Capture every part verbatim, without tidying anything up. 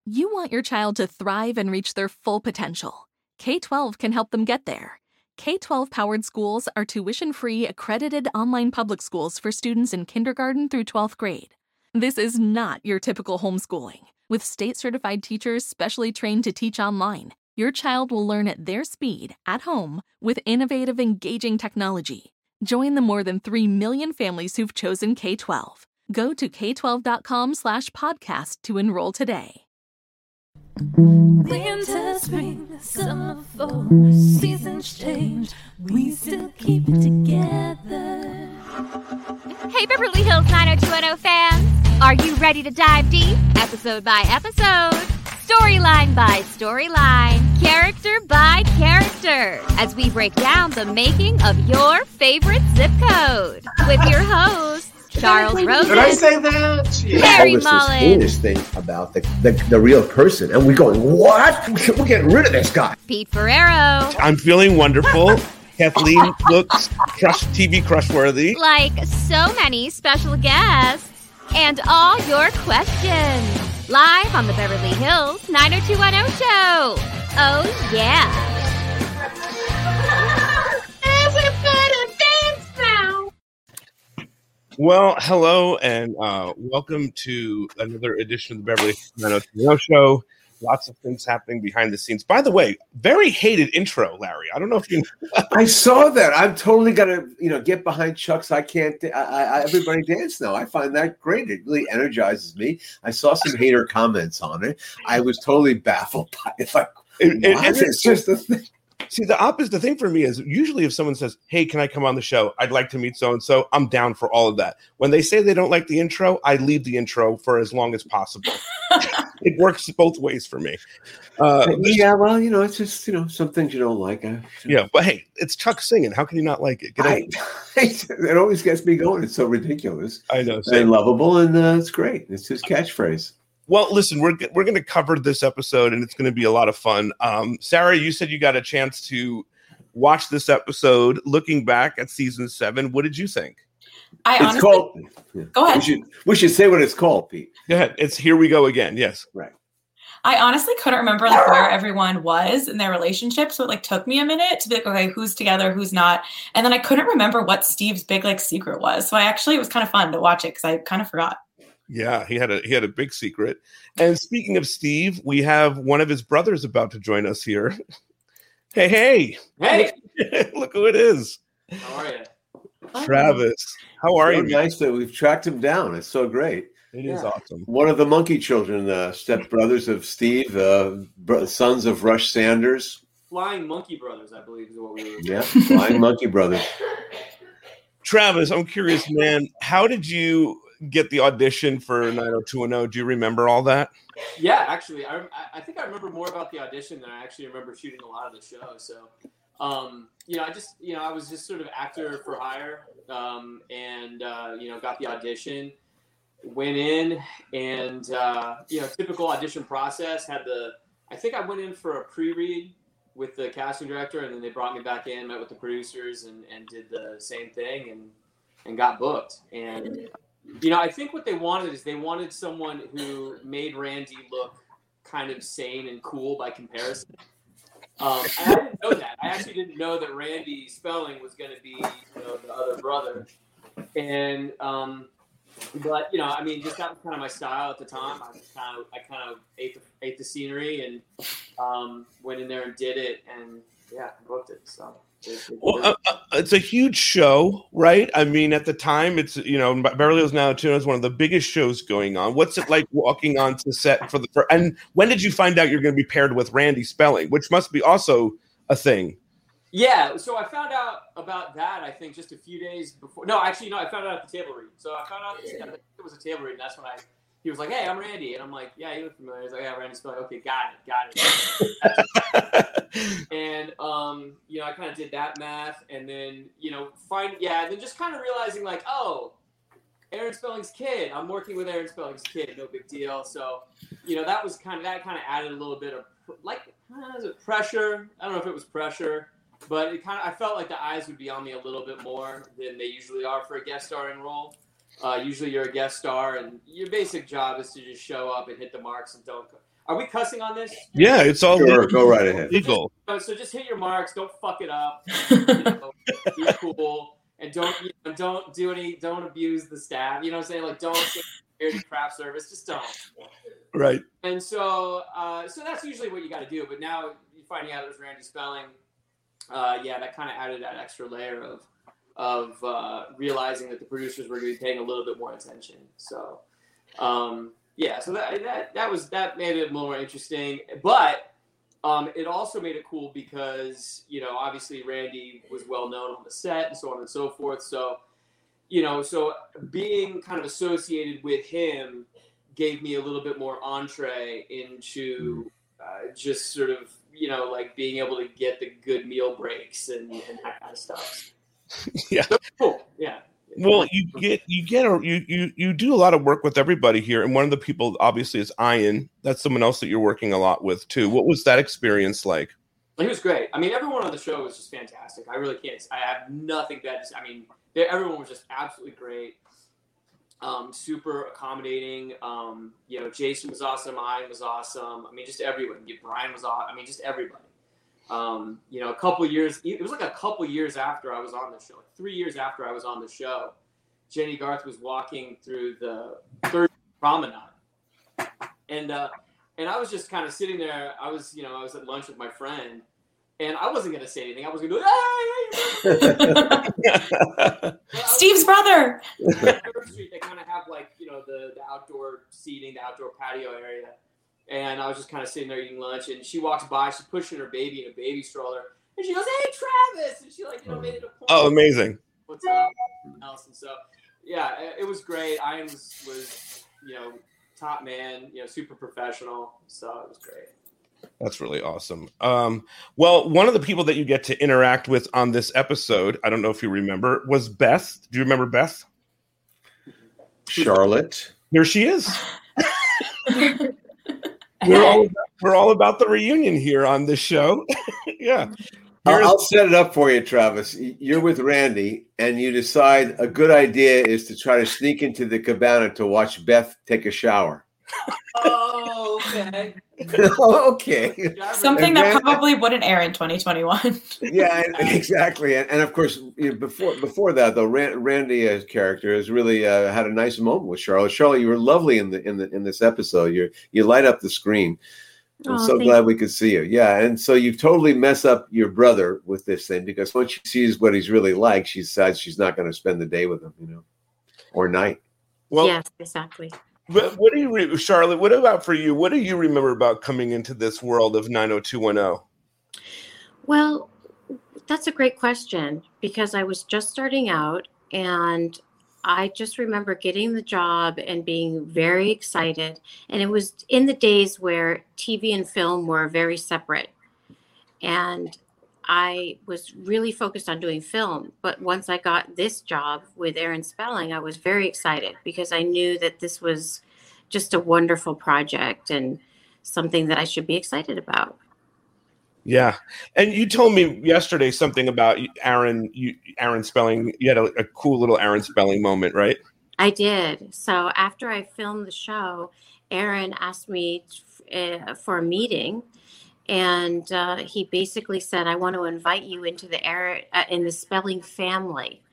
You want your child to thrive and reach their full potential. K twelve can help them get there. K twelve-powered schools are tuition-free, accredited online public schools for students in kindergarten through twelfth grade. This is not your typical homeschooling. With state-certified teachers specially trained to teach online, your child will learn at their speed, at home, with innovative, engaging technology. Join the more than three million families who've chosen K twelve. Go to k twelve dot com slash podcast to enroll today. Winter, spring, summer, fall, seasons change, we still keep it together. Hey Beverly Hills nine oh two one oh fans, are you ready to dive deep, episode by episode, storyline by storyline, character by character, as we break down the making of your favorite zip code, with your host, Charles Rosen. Did I say that? Yeah. Harry This Mullen. heinous thing about the, the the real person, and we're going, what? We're getting rid of this guy. Pete Ferrero. I'm feeling wonderful. Kathleen looks crush T V crush-worthy. Like so many special guests. And all your questions. Live on the Beverly Hills nine oh two one oh show. Oh, yeah. Everybody dance now. Well, hello, and uh, welcome to another edition of the Beverly Hills nine oh two one oh show. Lots of things happening behind the scenes. By the way, very hated intro, Larry. I don't know if you know. I saw that. I'm totally gonna, you know, get behind Chuck's. I can't. I, I, everybody dance now. I find that great. It really energizes me. I saw some hater comments on it. I was totally baffled by it. Like, It- it- what? it's- It's just a thing. See, the opposite thing for me is usually if someone says, hey, can I come on the show? I'd like to meet so-and-so. I'm down for all of that. When they say they don't like the intro, I leave the intro for as long as possible. It works both ways for me. Uh, Yeah, well, you know, it's just, you know, some things you don't like. I, yeah, but hey, it's Chuck singing. How can you not like it? Get I, it always gets me going. It's so ridiculous I know. same. and lovable, and uh, it's great. It's his catchphrase. Well, listen, we're we're going to cover this episode, and it's going to be a lot of fun. Um, Sarah, you said you got a chance to watch this episode. Looking back at season seven, what did you think? I It's honestly, called. yeah. Go ahead. We should, we should say what it's called, Pete. Go ahead. It's Here We Go Again. Yes. Right. I honestly couldn't remember like where everyone was in their relationship, so it like took me a minute to be like, okay, who's together, who's not, and then I couldn't remember what Steve's big like secret was. So I actually it was kind of fun to watch it because I kind of forgot. Yeah, he had a he had a big secret. And speaking of Steve, we have one of his brothers about to join us here. Hey, hey, Hey, look who it is, how are you? Travis. How are So you? nice that we've tracked him down. It's so great. It is Yeah. awesome. One of the monkey children, uh, step brothers of Steve, uh, bro- sons of Rush Sanders. Flying Monkey Brothers, I believe, is what we were. Yeah, flying monkey brothers. Travis, I'm curious, man. How did you get the audition for nine oh two one oh? Do you remember all that? Yeah, actually, I, I think I remember more about the audition than I actually remember shooting a lot of the show. So, um, you know, I just, you know, I was just sort of actor for hire, um, and uh, you know, got the audition, went in, and uh, you know, typical audition process. Had the, I think I went in for a pre-read with the casting director, and then they brought me back in, met with the producers, and, and did the same thing, and and got booked. And you know, I think what they wanted is they wanted someone who made Randy look kind of sane and cool by comparison. Um, and I didn't know that. I actually didn't know that Randy Spelling was going to be, you know, the other brother. And um, but you know, I mean, just that was kind of my style at the time. I kind of, I kind of ate the ate the scenery and um, went in there and did it, and yeah, booked it. So. Well, uh, uh, it's a huge show, right? I mean, at the time, it's, you know, Beverly Hills nine oh two one oh is one of the biggest shows going on. What's it like walking onto set for the for, and when did you find out you're going to be paired with Randy Spelling, which must be also a thing? Yeah, so I found out about that, I think, just a few days before. No, actually, no, I found out at the table read. So I found out that it was a table read, and that's when I, he was like, hey, I'm Randy. And I'm like, yeah, you look familiar. He's like, yeah, Randy Spelling. Okay, got it, got it. And, um, you know, I kind of did that math, and then, you know, find, yeah, and then just kind of realizing, like, oh, Aaron Spelling's kid. I'm working with Aaron Spelling's kid. No big deal. So, you know, that was kind of, that kind of added a little bit of, like, uh, is it pressure? I don't know if it was pressure. But it kind of, I felt like the eyes would be on me a little bit more than they usually are for a guest starring role. Uh, usually you're a guest star, and your basic job is to just show up and hit the marks and don't. Are we cussing on this? Yeah, it's all Sure, legal. go right ahead. legal. So just, so just hit your marks. Don't fuck it up. You know, be cool, and don't you know, don't do any. Don't abuse the staff. You know what I'm saying? Like don't get dirty craft service. Just don't. Right. And so, uh, so that's usually what you got to do. But now you're finding out it was Randy Spelling. Uh, yeah, that kind of added that extra layer of of uh, realizing that the producers were going to be paying a little bit more attention. So, um, yeah, so that, that that was that made it more interesting. But um, it also made it cool because you know obviously Randy was well known on the set and so on and so forth. So, you know, so being kind of associated with him gave me a little bit more entree into uh, just sort of, you know, like being able to get the good meal breaks and, and that kind of stuff. Yeah. So, cool. Yeah. Well, you get you get a, you you you do a lot of work with everybody here, and one of the people obviously is Ian. That's someone else that you're working a lot with too. What was that experience like? He was great. I mean, everyone on the show was just fantastic. I really can't. I have nothing bad to say. I mean, they, everyone was just absolutely great. Um, super accommodating. Um, you know, Jason was awesome. Ian was awesome. I mean, just everyone. Brian was awesome. I mean, just everybody. Um, you know, a couple years, it was like a couple years after I was on the show, like three years after I was on the show, Jenny Garth was walking through the third promenade. And, uh, and I was just kind of sitting there. I was, you know, I was at lunch with my friend and I wasn't going to say anything. I was going to go, hey, hey, Steve's brother. Third Street, they kind of have like, you know, the, the outdoor seating, the outdoor patio area. And I was just kind of sitting there eating lunch, and she walks by. She's pushing her baby in a baby stroller, and she goes, "Hey, Travis!" And she like, you know, made it a point. Oh, amazing! What's up, Nelson? So, yeah, it, it was great. Ian was, was, you know, top man, you know, super professional. So it was great. That's really awesome. Um, well, one of the people that you get to interact with on this episode, I don't know if you remember, was Beth. Do you remember Beth? Charlotte. Here she is. We're all about, we're all about the reunion here on this show. Yeah. I'll, I'll set it up for you, Travis. You're with Randy, and you decide a good idea is to try to sneak into the cabana to watch Beth take a shower. Oh, okay. Okay. Something And that Randy- probably wouldn't air in twenty twenty-one. Yeah, and, exactly. And, and of course, you know, before before that, though, Ran, Randy as character has really uh, had a nice moment with Charlotte. Charlotte, you were lovely in the in the in this episode. You you light up the screen. I'm Oh, so thank glad we could see you. Yeah, and so you totally mess up your brother with this thing because once she sees what he's really like, she decides she's not going to spend the day with him, you know, or night. Well, Yes, exactly. But what do you, re- Charlotte? What about for you? What do you remember about coming into this world of nine oh two one oh? Well, that's a great question because I was just starting out and I just remember getting the job and being very excited. And it was in the days where T V and film were very separate. And I was really focused on doing film. But once I got this job with Aaron Spelling, I was very excited because I knew that this was just a wonderful project and something that I should be excited about. Yeah, and you told me yesterday something about Aaron. You, Aaron Spelling. You had a, a cool little Aaron Spelling moment, right? I did. So after I filmed the show, Aaron asked me uh, for a meeting, and uh, he basically said, "I want to invite you into the Aaron, uh, in the Spelling family."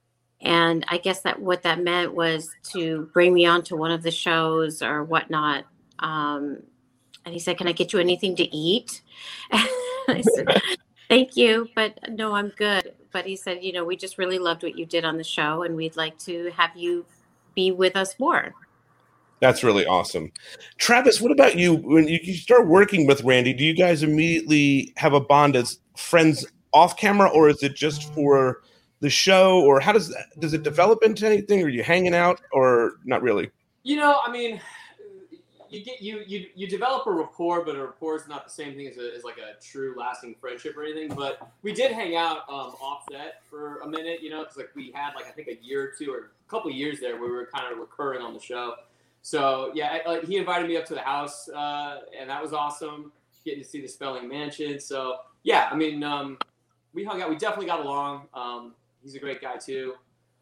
And I guess that what that meant was to bring me onto one of the shows or whatnot. Um, and he said, "Can I get you anything to eat?" I said, "Thank you, but no, I'm good." But he said, "You know, we just really loved what you did on the show, and we'd like to have you be with us more." That's really awesome. Travis, what about you? When you, you start working with Randy, do you guys immediately have a bond as friends off camera, or is it just for the show, or how does that, does it develop into anything? Are you hanging out, or not really? You know, I mean, you get you you you develop a rapport, but a rapport is not the same thing as, a, as like a true lasting friendship or anything. But we did hang out um, offset for a minute, you know, because like we had like I think a year or two or a couple of years there where we were kind of recurring on the show. So yeah, like he invited me up to the house, uh, and that was awesome. Getting to see the Spelling Mansion. So yeah, I mean, um, we hung out. We definitely got along. Um, he's a great guy too.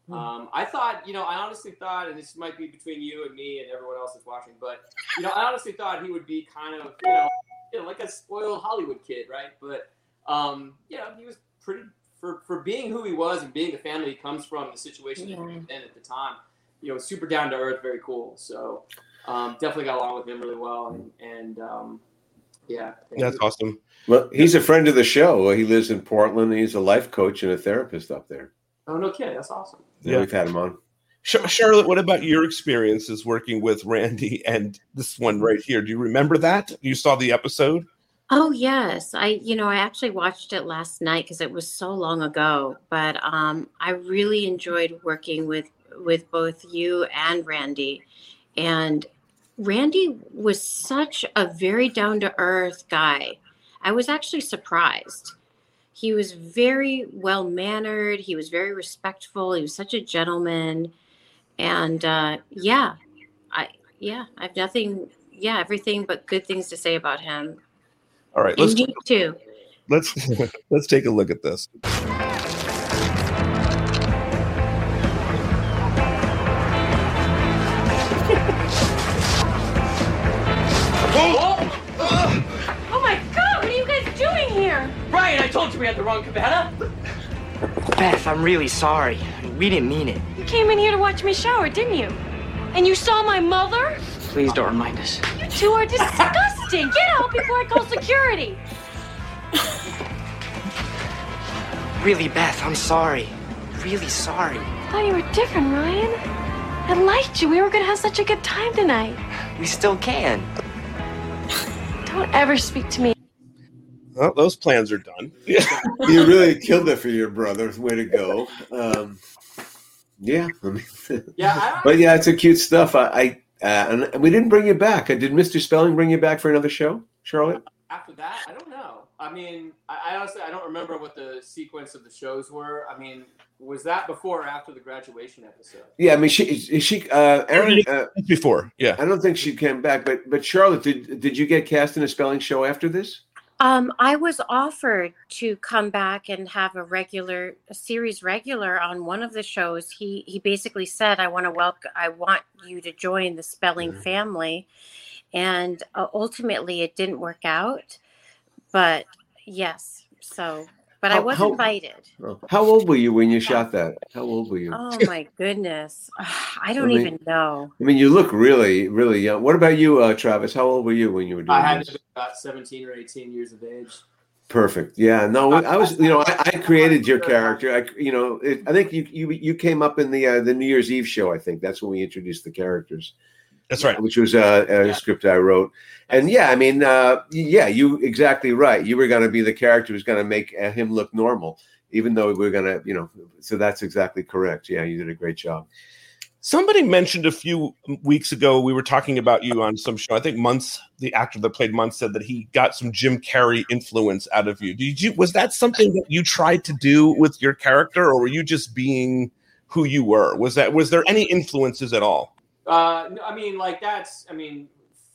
Um, I thought, you know, I honestly thought, and this might be between you and me and everyone else that's watching, but, you know, I honestly thought he would be kind of, you know, you know like a spoiled Hollywood kid, right? But, um, you know, he was pretty, for, for being who he was and being the family he comes from, the situation Yeah. that he was in at the time, you know, super down to earth, very cool. So um, definitely got along with him really well. And, and um, yeah. That's awesome. Well, he's a friend of the show. He lives in Portland. He's a life coach and a therapist up there. Oh, no kidding. That's awesome. Yeah, Yeah. we've had him on. Char- Charlotte, what about your experiences working with Randy and this one right here? Do you remember that? You saw the episode? Oh yes, I you know I actually watched it last night because it was so long ago. But um, I really enjoyed working with with both you and Randy, and Randy was such a very down to earth guy. I was actually surprised. He was very well mannered. He was very respectful. He was such a gentleman, and uh, yeah, I yeah I've nothing yeah everything but good things to say about him. All right, And let's you too. let's let's take a look at this. Oh my God, what are you guys doing here? Ryan, I told you we had the wrong cabana. Beth, I'm really sorry. We didn't mean it. You came in here to watch me shower, didn't you? And you saw my mother? Please don't remind us. You two are disgusting. Get out before I call security. Really, Beth, I'm sorry. Really sorry. I thought you were different, Ryan. I liked you. We were going to have such a good time tonight. We still can. Don't ever speak to me. Well, those plans are done. You really killed it for your brother. Way to go. Um, yeah. I mean, Yeah, I, but yeah, it's a cute stuff. I, I uh, and we didn't bring you back. Did Mister Spelling bring you back for another show, Charlotte? after that, I don't know. I mean, I, I honestly, I don't remember what the sequence of the shows were. I mean, was that before or after the graduation episode? Yeah, I mean, she she uh, Aaron. Uh, Before, yeah. I don't think she came back, but but Charlotte, did did you get cast in a spelling show after this? Um, I was offered to come back and have a regular a series regular on one of the shows. He he basically said, "I want to welcome, I want you to join the spelling Mhm. family," and uh, ultimately it didn't work out. But yes, so but I How- was how- invited. Oh. How old were you when you shot that? How old were you? Oh my goodness, I don't I mean- even know. I mean, you look really, really young. What about you, uh, Travis? How old were you when you were doing I had this? to be about seventeen or eighteen years of age. Perfect. Yeah. No, I was. You know, I, I created your character. I, you know, it, I think you you you came up in the uh, the New Year's Eve show. I think that's when we introduced the characters. That's right. Which was uh, a Yeah. script I wrote. And yeah, I mean, uh, yeah, you exactly right. You were going to be the character who's going to make uh, him look normal, even though we we're going to, you know. So that's exactly correct. Yeah, you did a great job. Somebody mentioned a few weeks ago, we were talking about you on some show. I think Muntz, the actor that played Muntz, said that he got some Jim Carrey influence out of you. Did you? Was that something that you tried to do with your character, or were you just being who you were? Was that? Was there any influences at all? Uh, no, I mean, like that's, I mean,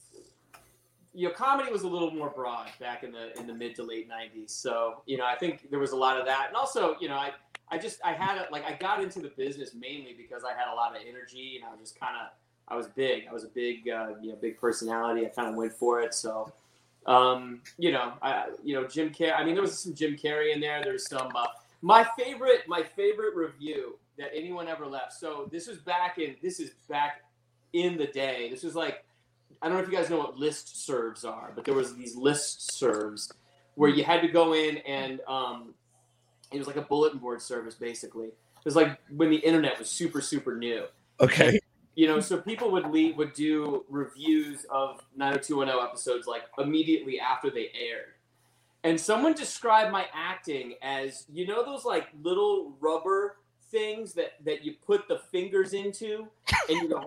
you know, comedy was a little more broad back in the in the mid to late nineties. So, you know, I think there was a lot of that, and also, you know, I I just I had a, like I got into the business mainly because I had a lot of energy, and I was just kind of I was big. I was a big uh, you know big personality. I kind of went for it. So, um, you know, I you know Jim Carrey. I mean, there was some Jim Carrey in there. There's some uh, my favorite my favorite review that anyone ever left. So this was back in this is back. in the day. This was like, I don't know if you guys know what list serves are, but there was these list serves where you had to go in and um, it was like a bulletin board service, basically. It was like when the internet was super, super new. Okay. You know, so people would leave, would do reviews of nine oh two one oh episodes like immediately after they aired. And someone described my acting as, you know, those like little rubber things that, that you put the fingers into and you go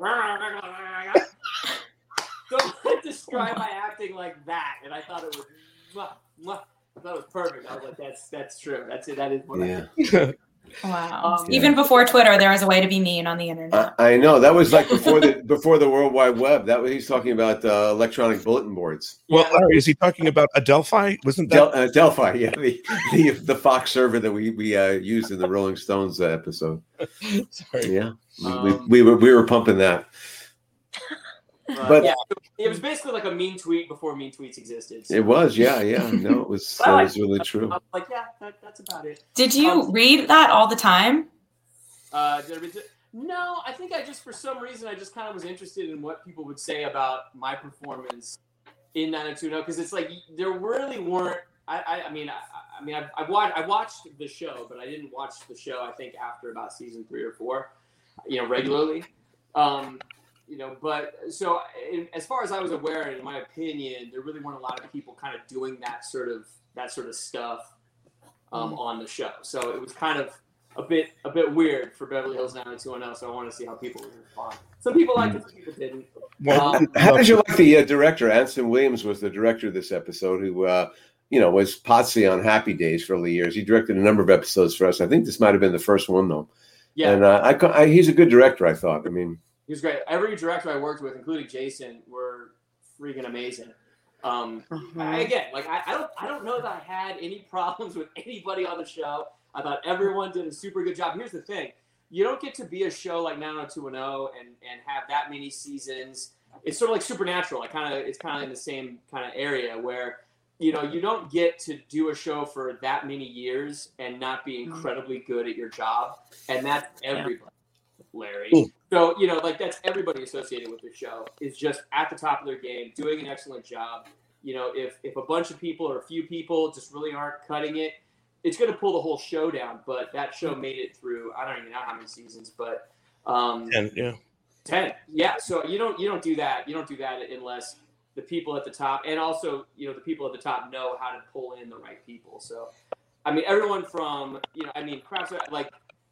someone described my acting like that, and I thought it was mwah, mwah. I thought it was perfect. I was like, that's that's true. That's it. That is what Yeah. I Wow. Um, Even before Twitter, there was a way to be mean on the internet. I, I know that was like before the before the World Wide Web. That was he's talking about uh, electronic bulletin boards. Well, Larry, is he talking about Adelphi? Wasn't that Del, uh, Delphi? Yeah, the, the the Fox server that we we uh, used in the Rolling Stones uh, episode. Sorry. Yeah, we, Um, we, we were we were pumping that. Uh, But- yeah, it was basically like a mean tweet before mean tweets existed. So It was, yeah, yeah. No, it was But I that like- was really true. I'm like, yeah, that, that's about it. Did you Um, read that all the time? Uh, did I read it? No, I think I just, for some reason, I just kind of was interested in what people would say about my performance in nine oh two one oh, because it's like there really weren't. I, I, I mean, I, I mean, I've, I've watched, I watched the show, but I didn't watch the show. I think after about season three or four, you know, regularly. Um, you know, but so in, as far as I was aware, in my opinion, there really weren't a lot of people kind of doing that sort of that sort of stuff um, Mm. on the show. So it was kind of a bit a bit weird for Beverly Hills nine oh two one oh. So I want to see how people would respond. Some people liked it, some people didn't. Well, Um, How did you like the uh, director? Anson Williams was the director of this episode, who uh, you know was Potsy on Happy Days for early years. He directed a number of episodes for us. I think this might have been the first one though. yeah, And uh, I, I, he's a good director. I thought. I mean, he was great. Every director I worked with, including Jason, were freaking amazing. Um, I, again, like I, I don't, I don't know that I had any problems with anybody on the show. I thought everyone did a super good job. Here's the thing: you don't get to be a show like nine oh two one oh and and have that many seasons. It's sort of like Supernatural. I kind of, it's kind of in the same kind of area where, you know, you don't get to do a show for that many years and not be incredibly good at your job, and that's everybody, Larry. Mm. So, you know, like that's everybody associated with the show is just at the top of their game, doing an excellent job. You know, if if a bunch of people or a few people just really aren't cutting it, it's going to pull the whole show down. But that show made it through, I don't even know how many seasons, but um, and yeah. ten. Yeah. So you don't you don't do that. You don't do that unless the people at the top, and also, you know, the people at the top know how to pull in the right people. So, I mean, everyone from, you know, I mean, crafts like,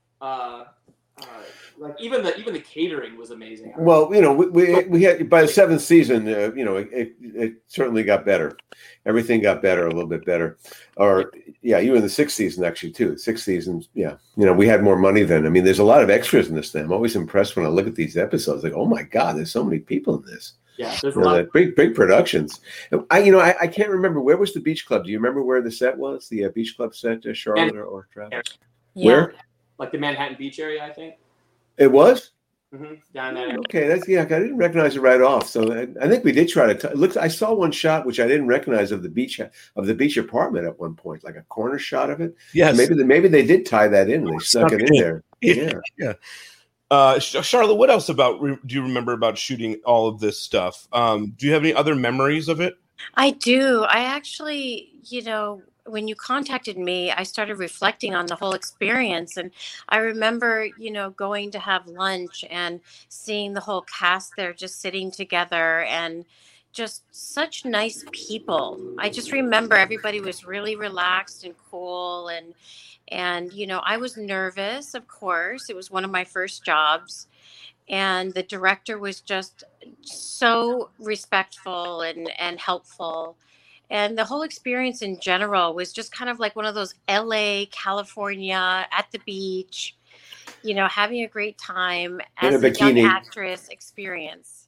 uh, uh, like even the even the catering was amazing. well, you know, we we, we had by the seventh season, uh, you know, it, it, it certainly got better. Everything got better, a little bit better. Or yeah, you in the sixth season actually too. Sixth season, yeah. You know, we had more money then. I mean, there's a lot of extras in this thing. I'm always impressed when I look at these episodes. Like, oh my God, there's so many people in this. Yeah, there's a You know, lot. that big, big productions. I, you know, I, I can't remember where was the Beach Club. Do you remember where the set was? The uh, Beach Club set, uh, Charlotte or, or Travis? Yeah. Where Like the Manhattan Beach area, I think. it was? Mm-hmm. Down that area. Okay, that's yeah. I didn't recognize it right off. So I, I think we did try to. T- it looks. I saw one shot which I didn't recognize of the beach of the beach apartment at one point, like a corner shot of it. Yes. Maybe the, maybe they did tie that in. They snuck it in there. Yeah. Yeah. Uh, Sh- Charlotte, what else about re- do you remember about shooting all of this stuff? Um, do you have any other memories of it? I do. I actually, you know, when you contacted me, I started reflecting on the whole experience. And I remember, you know, going to have lunch and seeing the whole cast there just sitting together and just such nice people. I just remember everybody was really relaxed and cool. And, and, you know, I was nervous, of course. It was one of my first jobs. And the director was just so respectful and, and helpful. And the whole experience in general was just kind of like one of those L A, California, at the beach, you know, having a great time In as a a young bikini. actress experience.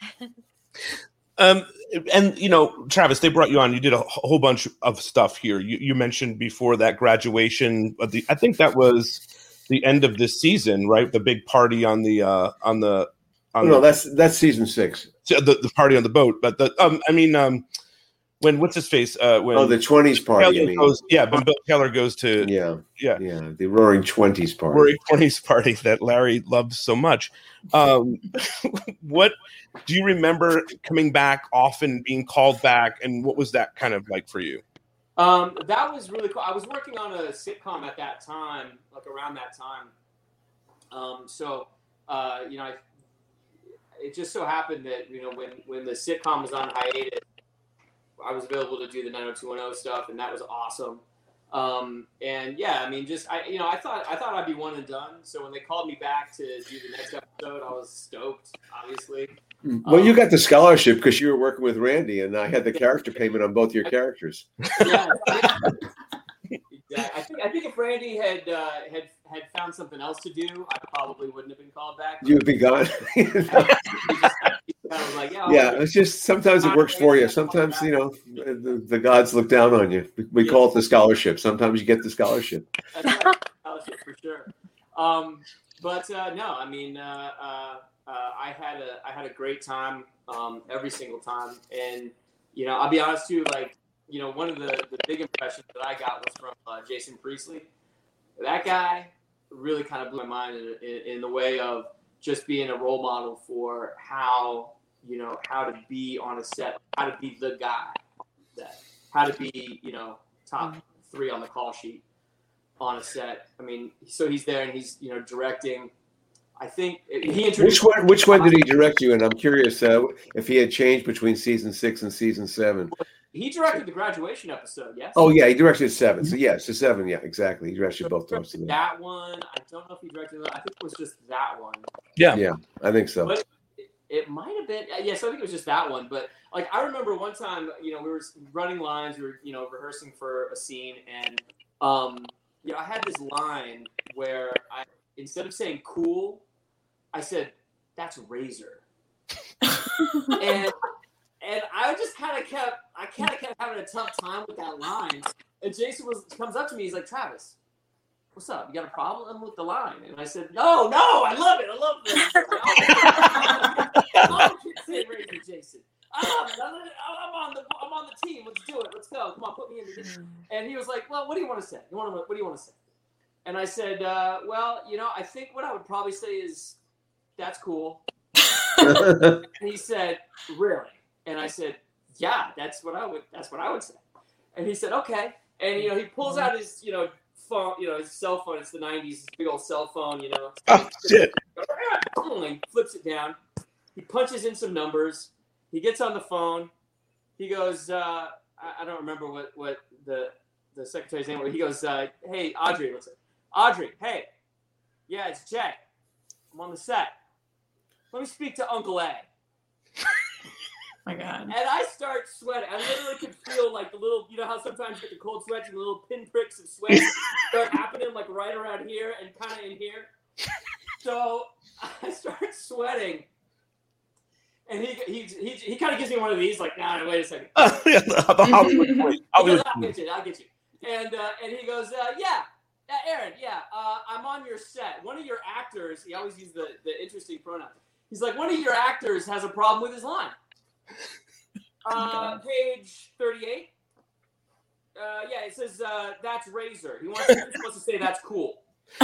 Um, and you know, Travis, they brought you on. You did a whole bunch of stuff here. You, you mentioned before that graduation of the. I think that was the end of this season, right? The big party on the uh, on the. On no, the, that's that's season six. the the party on the boat. But the um, I mean, um, when what's his face? Uh, when Oh, the twenties party. Taylor You mean? goes, yeah, when Bill Taylor goes to Yeah, yeah. yeah, the Roaring Twenties party. Rory twenties party that Larry loves so much. Um, what do you remember coming back often, being called back, and what was that kind of like for you? Um, that was really cool. I was working on a sitcom at that time, like around that time. Um, so, uh, you know, I, it just so happened that, you know, when, when the sitcom was on hiatus, I was available to do the nine oh two one oh stuff, and that was awesome. Um, and yeah, I mean, just, I, you know, I thought, I thought I'd be one and done. So when they called me back to do the next episode, I was stoked, obviously. Well, Um, you got the scholarship because you were working with Randy, and I had the character payment on both your characters. Yeah, yeah. I think I think if Randy had uh, had had found something else to do, I probably wouldn't have been called back. You'd be gone. He just kind of like, yeah, Yeah, it's just sometimes it works for you. Sometimes, you know, the, the gods look down on you. We Yeah. call it the scholarship. Sometimes you get the scholarship. That's right. Scholarship for sure. Um, but uh, no, I mean, uh, uh, uh, I had a I had a great time um, every single time, and you know, I'll be honest too. Like, you know, one of the, the big impressions that I got was from uh, Jason Priestley. That guy really kind of blew my mind in, in, in the way of just being a role model for how, you know, how to be on a set, how to be the guy, that, how to be, you know, top three on the call sheet on a set. I mean, so he's there and he's, you know, directing. I think he introduced. Which one? Which one did he direct you in? I'm curious uh, if he had changed between season six and season seven. He directed the graduation episode, yes. Oh yeah, he directed seven. So yes, the seven. Yeah, exactly. He directed both those. Directed that one. I don't know if he directed that. I think it was just that one. Yeah, Yeah, I think so. But it, it might have been. Yes, I think it was just that one. But like, I remember one time, you know, we were running lines. We were, you know, rehearsing for a scene, and um, you know, I had this line where I, instead of saying "cool," I said, "That's Razor," and and I just kind of kept, I kind of kept having a tough time with that line. And Jason was comes up to me, he's like, "Travis, what's up? You got a problem with the line?" And I said, "No, no, I love it. I love it. I love it. Say Razor, Jason. I love it. I'm on the, I'm on the team. Let's do it. Let's go. Come on, put me in the game." And he was like, "Well, what do you want to say? You want to, what do you want to say?" And I said, uh, "Well, you know, I think what I would probably say is, that's cool." And he said, "Really?" And I said, "Yeah, that's what I would. That's what I would say." And he said, "Okay." And you know, he pulls out his, you know, phone, you know, his cell phone. It's the nineties, big old cell phone, you know. Oh shit! He flips it down. He punches in some numbers. He gets on the phone. He goes, uh, I, I don't remember what, what the the secretary's name was. He goes, uh, "Hey, Audrey, what's it? Audrey, hey, yeah, it's Jay. I'm on the set. Let me speak to Uncle A." My God. And I start sweating. I literally could feel like the little, you know how sometimes you get the cold sweats and the little pinpricks of sweat start happening like right around here and kind of in here. So I start sweating. And he he he, he kind of gives me one of these, like, "Nah, wait a second." Uh, yeah, the, the Hollywood point. He goes, Hollywood "I'll point. get you, I'll get you." And uh, and he goes, uh, yeah, yeah, Aaron, yeah, uh, I'm on your set. One of your actors, he always uses the, the interesting pronoun. He's like, "One of your actors has a problem with his line." Uh, page thirty-eight. Uh, yeah, it says, uh, "That's Razor." He wants, he wants to say, "That's cool."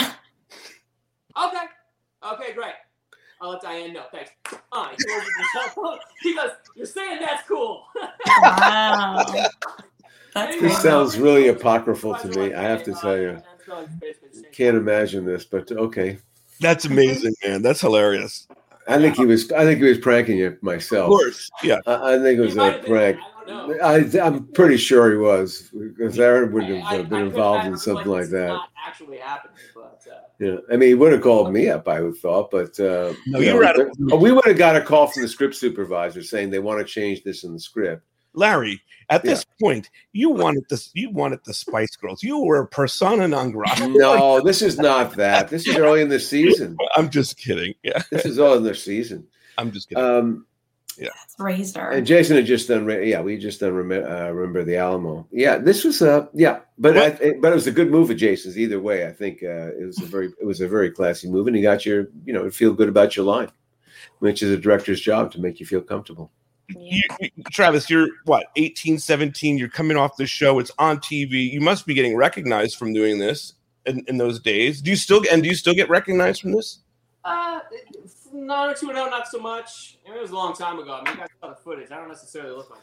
Okay. Okay, great. I'll let Diane know. Thanks. Uh, he, goes, he goes, "You're saying that's cool." Wow. That's This great. sounds really apocryphal to me. I have to tell you. Can't imagine this, but okay. That's amazing, man. That's hilarious. I think he was. I think he was pranking you myself. Of course, yeah. I, I think it was a prank. I, I'm pretty sure he was, because Aaron would have uh, been involved in something like that. Not actually happened, but uh, Yeah, I mean, he would have called me up, I would have thought, but uh, No, you you know, were at a- but we would have got a call from the script supervisor saying they want to change this in the script. Larry, at this point, you wanted this. You wanted the Spice Girls. You were persona non grata. No, this is not that. This is early in the season. I'm just kidding. Yeah, This is all in the season. I'm just kidding. Um, yeah, That's Razor. and Jason had just done. Yeah, we just done. Remember, uh, remember the Alamo. Yeah, this was a. Uh, yeah, but I, it, but it was a good move of Jason's either way. I think uh, it was a very it was a very classy move, and you got your you know feel good about your line, which is a director's job to make you feel comfortable. You, you, Travis, you're what, eighteen, seventeen, you're coming off the show, it's on T V. You must be getting recognized from doing this in, in those days. Do you still and do you still get recognized from this? uh, nine oh two one oh, not so much. I mean, it was a long time ago. I mean, you guys saw the footage. I don't necessarily look like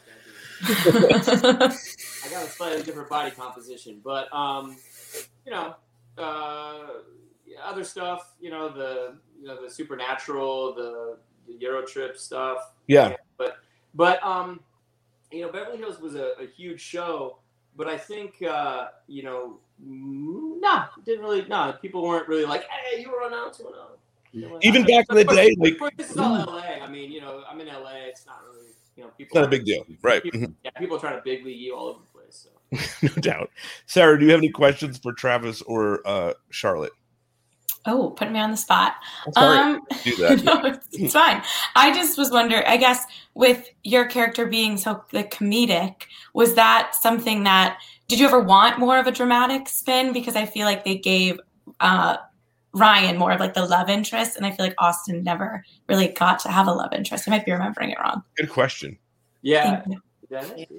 that. I got a slightly different body composition, but um, you know, uh, other stuff. You know, the you know the Supernatural, the, the Euro Trip stuff. Yeah, but. But, um, you know, Beverly Hills was a, a huge show, but I think, uh, you know, no, nah, didn't really, no, nah, people weren't really like, "Hey, you were on out to an out." Even back in the day, like, this is all L A. I mean, you know, I'm in L A. It's not really, you know, people. It's not a big deal, right? People, yeah, people are trying to big league you all over the place. So. No doubt. Sarah, do you have any questions for Travis or uh, Charlotte? Oh, putting me on the spot. I'm sorry Um, to do that. no, it's, it's fine. I just was wondering, I guess, with your character being so like comedic, was that something that, did you ever want more of a dramatic spin? Because I feel like they gave uh, Ryan more of like the love interest, and I feel like Austin never really got to have a love interest. I might be remembering it wrong. Good question. Yeah. Thank you. That is true.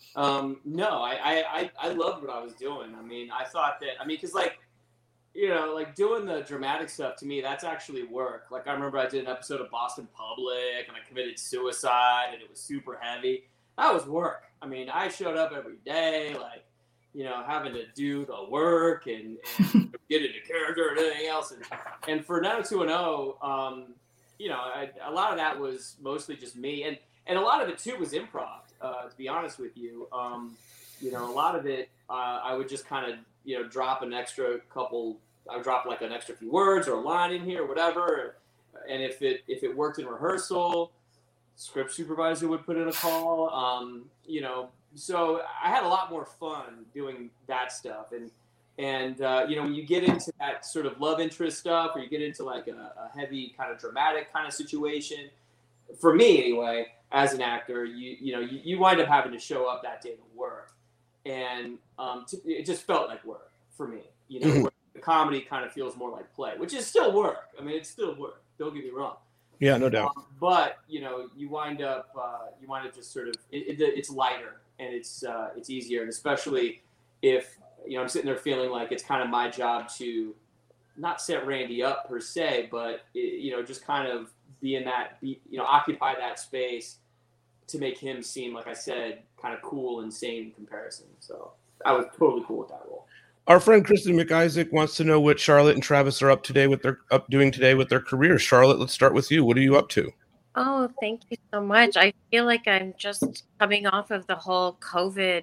Um, no, I, I, I, I loved what I was doing. I mean, I thought that, I mean, because like, you know, like doing the dramatic stuff to me, that's actually work. Like I remember I did an episode of Boston Public and I committed suicide and it was super heavy. That was work. I mean, I showed up every day, like, you know, having to do the work and, and get into character and everything else. And, and for nine oh two one oh, um, you know, I, a lot of that was mostly just me. And, and a lot of it too was improv, uh, to be honest with you. Um, you know, a lot of it, uh, I would just kind of, you know, drop an extra couple, I would drop like an extra few words or a line in here or whatever. And if it, if it worked in rehearsal, script supervisor would put in a call, um, you know, so I had a lot more fun doing that stuff. And, and, uh, you know, when you get into that sort of love interest stuff, or you get into like a, a heavy kind of dramatic kind of situation, for me anyway, as an actor, you, you know, you, you wind up having to show up that day to work. And um, to, it just felt like work for me, you know, Mhm. where the comedy kind of feels more like play, which is still work. I mean, it's still work. Don't get me wrong. Yeah, no doubt. Um, but you know, you wind up, uh, you wind up just sort of, it, it, it's lighter and it's, uh, it's easier, and especially if you know I'm sitting there feeling like it's kind of my job to not set Randy up per se, but it, you know, just kind of be in that, be, you know, occupy that space to make him seem, like I said, kind of cool and sane in comparison. So I was totally cool with that role. Our friend Kristen McIsaac wants to know what Charlotte and Travis are up today with their up doing today with their careers. Charlotte, let's start with you. What are you up to? Oh, thank you so much. I feel like I'm just coming off of the whole COVID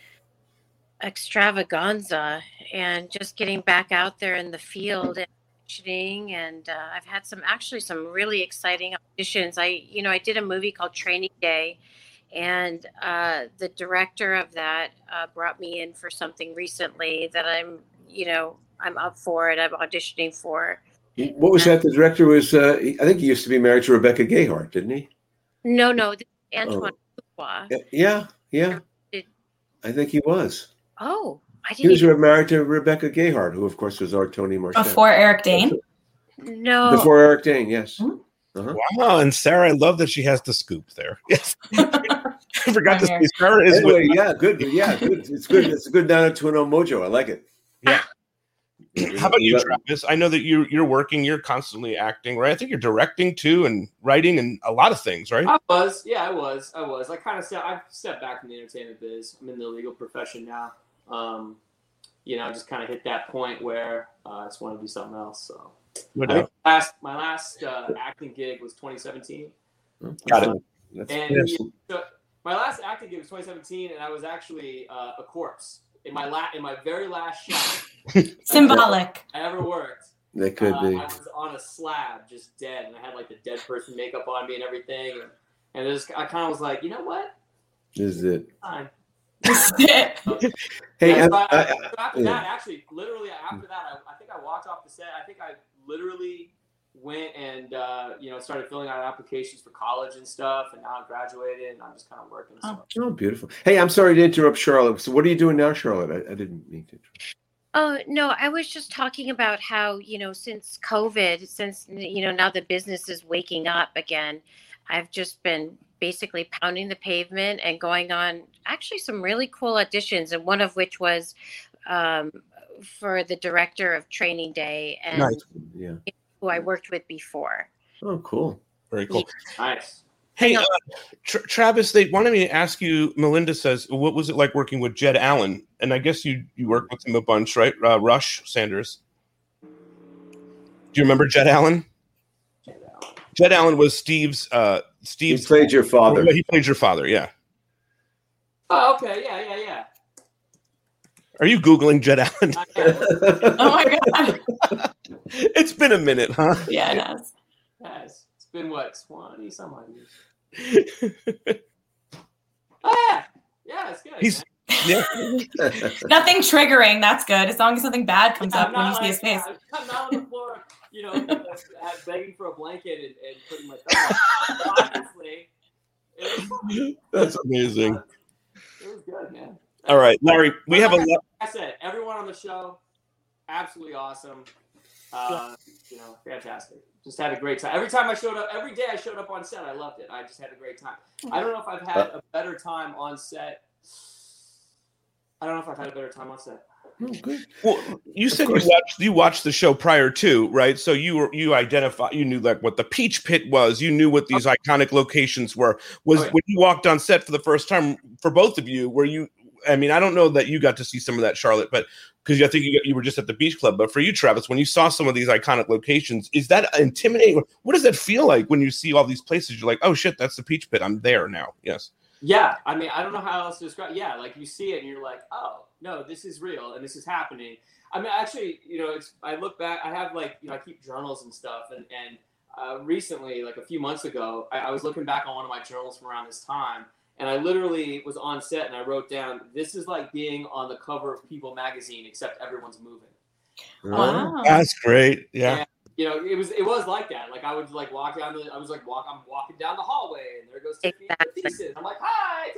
extravaganza and just getting back out there in the field and auditioning. And uh, I've had some actually some really exciting auditions. I, you know, I did a movie called Training Day, and uh, the director of that uh, brought me in for something recently that I'm, you know, I'm up for it. I'm auditioning for. What was that? The director was, uh, I think he used to be married to Rebecca Gayheart, didn't he? No, no, this is Antoine Fuqua. Yeah, yeah. Did- I think he was. Oh, I He didn't was even, married to Rebecca Gayheart, who, of course, was our Tony Marchand. Before Eric Dane. no. Before Eric Dane, yes. Uh-huh. Wow, and Sarah, I love that she has the scoop there. Yes. I forgot to Right say Sarah is Anyway, with yeah, good. Yeah, good. It's good. It's a good nine oh two one oh mojo. I like it. Yeah. How about you, Travis? I know that you you're working, you're constantly acting, right? I think you're directing too and writing and a lot of things, right? I was, yeah, I was, I was. I kind of stepped, I've stepped back from the entertainment biz. I'm in the legal profession now. Um, you know, just kind of hit that point where uh, I just want to do something else. So, No I think doubt. last my last uh, acting gig was twenty seventeen. Got it. That's, And yes. so my last acting gig was twenty seventeen, and I was actually uh, a corpse in my la- in my very last shot Symbolic. I ever worked. That could uh, be. I was on a slab, just dead, and I had like the dead person makeup on me and everything, and, and it was, I kind of was like, you know what? This is it. Fine. Hey, Yeah, I, so I- I, so after yeah. that, actually, literally after that, I, I think I walked off the set. I think I literally went and uh, you know started filling out applications for college and stuff, and now I graduated, and I'm just kind of working. So. oh, beautiful. Hey, I'm sorry to interrupt Charlotte. So, what are you doing now, Charlotte? I, I didn't mean to. Oh, no, I was just talking about how, you know, since COVID, since, you know, now the business is waking up again, I've just been basically pounding the pavement and going on actually some really cool auditions, and one of which was um, for the director of Training Day, and Nice. Yeah. who I worked with before. Oh, cool. Very cool. Nice. Hey, uh, Tra- Travis, they wanted me to ask you, Melinda says, what was it like working with Jed Allen? And I guess you, you worked with him a bunch, right? Uh, Rush Sanders. Do you remember Jed Allen? Jed Allen was Steve's. Uh, He Steve's played your father. He played your father, yeah. Oh, okay. Yeah, yeah, yeah. Are you Googling Jed Allen? I am. Oh my God. It's been a minute, huh? Yeah, it has. Yes. It's been what, twenty some odd years. Oh yeah, yeah, it's good. He's man. Yeah. Nothing triggering. That's good. As long as something bad comes Yeah, up when you like, see his face. Yeah, I'm not on the floor, you know, begging for a blanket and, and putting my thumb out. Obviously, it was fun. That's amazing. It was good, man. All right, Larry, we have a lot. I said, everyone on the show, absolutely awesome. Uh, you know, fantastic. Just had a great time. Every time I showed up, every day I showed up on set, I loved it. I just had a great time. I don't know if I've had a better time on set. I don't know if I've had a better time on set. Oh, good. Well, you said you watched you watched the show prior to, right? So you were you identify you knew like what the Peach Pit was. You knew what these iconic locations were. Was Oh, yeah. when you walked on set for the first time for both of you? Were you? I mean, I don't know that you got to see some of that, Charlotte, but because I think you, you were just at the beach club. But for you, Travis, when you saw some of these iconic locations, is that intimidating? What does that feel like when you see all these places? You're like, oh shit, that's the Peach Pit. I'm there now. Yes. Yeah, I mean, I don't know how else to describe. Yeah, like you see it and you're like, oh no, this is real and this is happening. I mean, actually, you know, it's. I look back. I have like, you know, I keep journals and stuff, and and uh, recently, like a few months ago, I, I was looking back on one of my journals from around this time. And I literally was on set and I wrote down, this is like being on the cover of People magazine, except everyone's moving. Wow. That's great. Yeah. And, you know, it was it was like that. Like I would like walk down the I was like walk I'm walking down the hallway and there goes Tiffany Exactly. Matheson. I'm like, hi,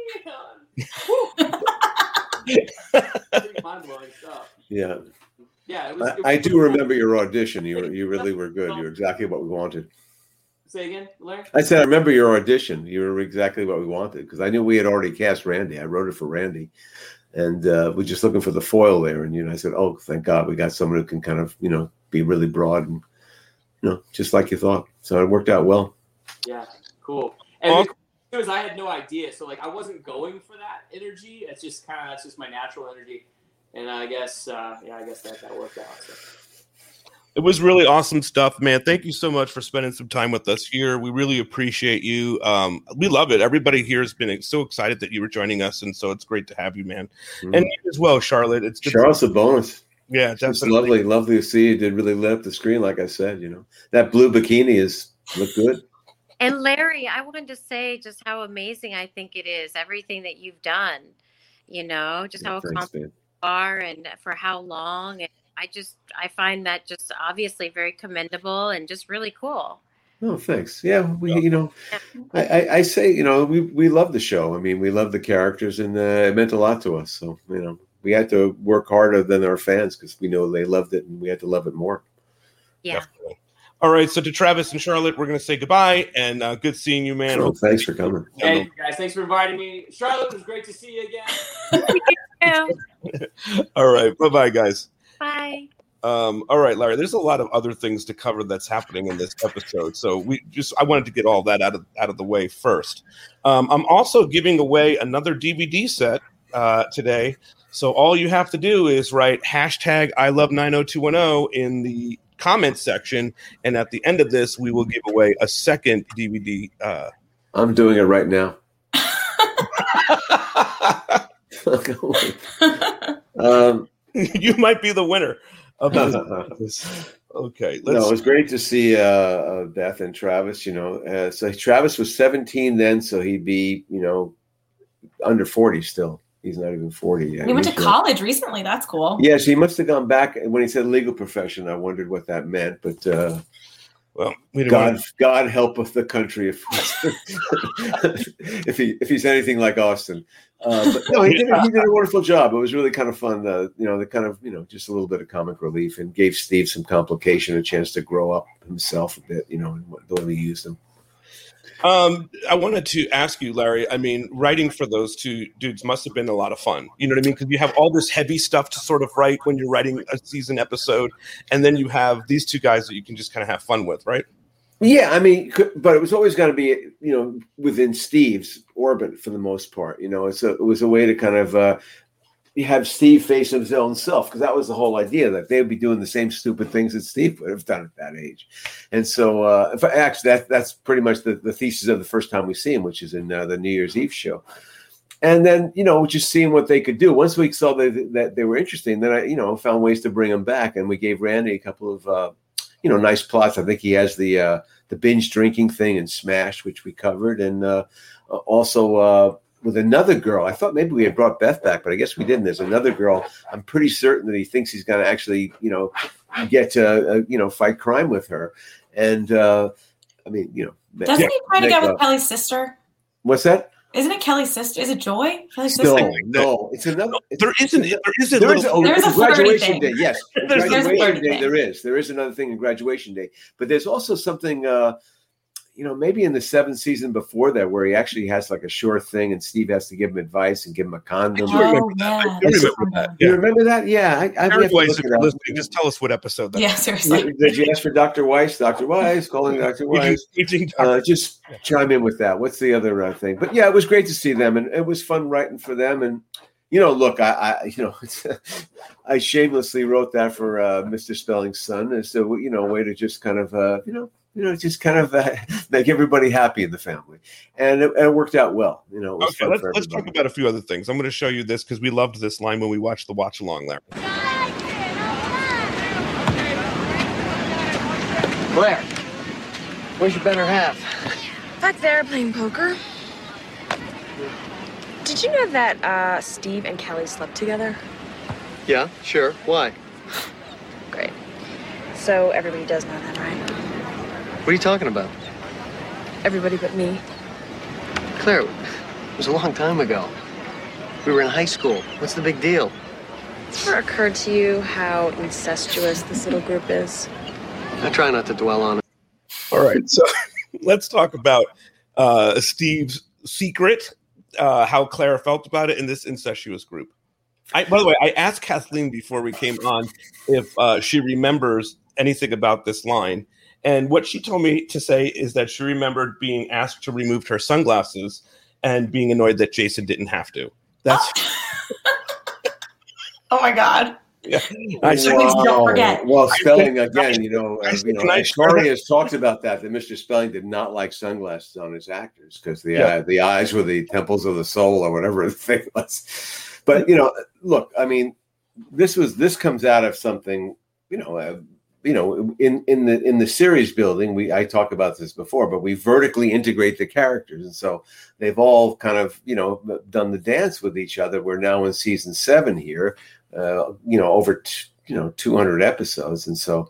Tiffany. Pretty mind blowing stuff. Yeah. Yeah, it was, I, it was I do really remember your audition. You were, you really were good. You were exactly what we wanted. Say again, Larry? I said, I remember your audition. You were exactly what we wanted because I knew we had already cast Randy. I wrote it for Randy, and uh, we're just looking for the foil there. And you know, I said, "Oh, thank God, we got someone who can kind of, you know, be really broad and, you know, just like you thought." So it worked out well. Yeah, cool. And the cool thing is, I had no idea, so like I wasn't going for that energy. It's just kind of that's just my natural energy, and I guess uh, yeah, I guess that that worked out. So. It was really awesome stuff, man. Thank you so much for spending some time with us here. We really appreciate you. Um, we love it. Everybody here has been so excited that you were joining us, and so it's great to have you, man. Mm. And you as well, Charlotte. It's good Charlotte's a bonus. Yeah, definitely. It's lovely, lovely to see you. Did really lit up the screen, like I said. You know, that blue bikini is look good. And Larry, I wanted to say just how amazing I think it is. Everything that you've done, you know, just Yeah, how thanks, accomplished man. you are and for how long. And I just, I find that just obviously very commendable and just really cool. Oh, thanks. Yeah, we, you know, I, I, I say, you know, we, we love the show. I mean, we love the characters, and uh, it meant a lot to us. So, you know, we had to work harder than our fans because we know they loved it, and we had to love it more. Yeah. Definitely. All right, so to Travis and Charlotte, we're going to say goodbye, and uh, good seeing you, man. So, thanks for coming. Hey, guys, thanks for inviting me. Charlotte, it was great to see you again. All right, bye-bye, guys. Bye. Um, all right, Larry, there's a lot of other things to cover that's happening in this episode. So we just I wanted to get all that out of out of the way first. Um, I'm also giving away another D V D set uh, today. So all you have to do is write hashtag I love nine oh two one oh in the comments section. And at the end of this, we will give away a second D V D. Uh, I'm doing it right now. um, you might be the winner of this. Okay. Let's no, it was great to see uh, Beth and Travis. You know, uh, so Travis was seventeen then, so he'd be, you know, under forty still. He's not even forty yet. He went to He's college recently. That's cool. Yes, he must have gone back. When he said legal profession, I wondered what that meant. But uh, well, we didn't God, want to... God helpeth the country if if he if he's anything like Austin. Uh, but no, he did, he did a wonderful job. It was really kind of fun. Uh, you know, the kind of you know just a little bit of comic relief, and gave Steve some complication, a chance to grow up himself a bit. You know, and what, the way we used him. Um, I wanted to ask you, Larry, I mean, writing for those two dudes must have been a lot of fun. You know what I mean? Because you have all this heavy stuff to sort of write when you're writing a season episode. And then you have these two guys that you can just kind of have fun with, right? Yeah, I mean, but it was always going to be, you know, within Steve's orbit for the most part. You know, it's a, it was a way to kind of uh, have Steve face his own self, because that was the whole idea, that they'd be doing the same stupid things that Steve would have done at that age. And so, uh, if I, actually, that that's pretty much the, the thesis of the first time we see him, which is in uh, the New Year's Eve show. And then, you know, just seeing what they could do. Once we saw that, that they were interesting, then I, you know, found ways to bring them back. And we gave Randy a couple of, uh, you know, nice plots. I think he has the uh, the binge drinking thing in Smash, which we covered. And uh, also uh, with another girl. I thought maybe we had brought Beth back, but I guess we didn't. There's another girl. I'm pretty certain that he thinks he's going to actually, you know, get to, uh, you know, fight crime with her. And uh, I mean, you know, doesn't yeah, he try to make, get with uh, Kelly's sister? What's that? Isn't it Kelly's sister? Is it Joy? Kelly's No, sister? no, it's another. It's, There isn't. There isn't. there is little- a, There's it's a flirty graduation thing. day. Yes, There's- there's a graduation flirty day. thing. There is. There is another thing in graduation day, but there's also something. Uh, you know, maybe in the seventh season before that, where he actually has like a sure thing, and Steve has to give him advice and give him a condom. I remember Oh, that. I yeah. do remember that. You Yeah. remember that? Yeah, I, I we have Eric to Weiss, look if it you're up. listening, just tell us what episode that Yeah, is. seriously. Did you ask for Doctor Weiss? Doctor Weiss, calling Doctor Weiss. Aging Uh, just chime in with that. What's the other uh, thing? But yeah, it was great to see them, and it was fun writing for them. And you know, look, I, I you know, it's, I shamelessly wrote that for uh, Mister Spelling's son as a you know way to just kind of uh, you know. You know, just kind of uh, make everybody happy in the family, and it, and it worked out well. You know, it was Okay, fun let's, for let's everybody. talk about a few other things. I'm going to show you this because we loved this line when we watched the watch along, Larry. Claire, where's your better half? Back there playing poker. Did you know that uh, Steve and Kelly slept together? Yeah, sure. Why? Great. So everybody does know that, right? What are you talking about? Everybody but me. Claire, it was a long time ago. We were in high school. What's the big deal? Has it ever occurred to you how incestuous this little group is? I try not to dwell on it. All right, so let's talk about uh, Steve's secret, uh, how Claire felt about it in this incestuous group. I, by the way, I asked Kathleen before we came on if uh, she remembers anything about this line. And what she told me to say is that she remembered being asked to remove her sunglasses and being annoyed that Jason didn't have to. That's Oh my God. yeah. I said, Please don't forget. Well, Spelling again, you know, uh, you know, Can I and Corey has talked about that. That Mister Spelling did not like sunglasses on his actors because the Yeah. uh, the eyes were the temples of the soul or whatever the thing was. But you know, look, I mean, this was this comes out of something, you know. Uh, You know, in, in the in the series building, we I talked about this before, but we vertically integrate the characters, and so they've all kind of you know done the dance with each other. We're now in season seven here, uh, you know, over t- you know two hundred episodes, and so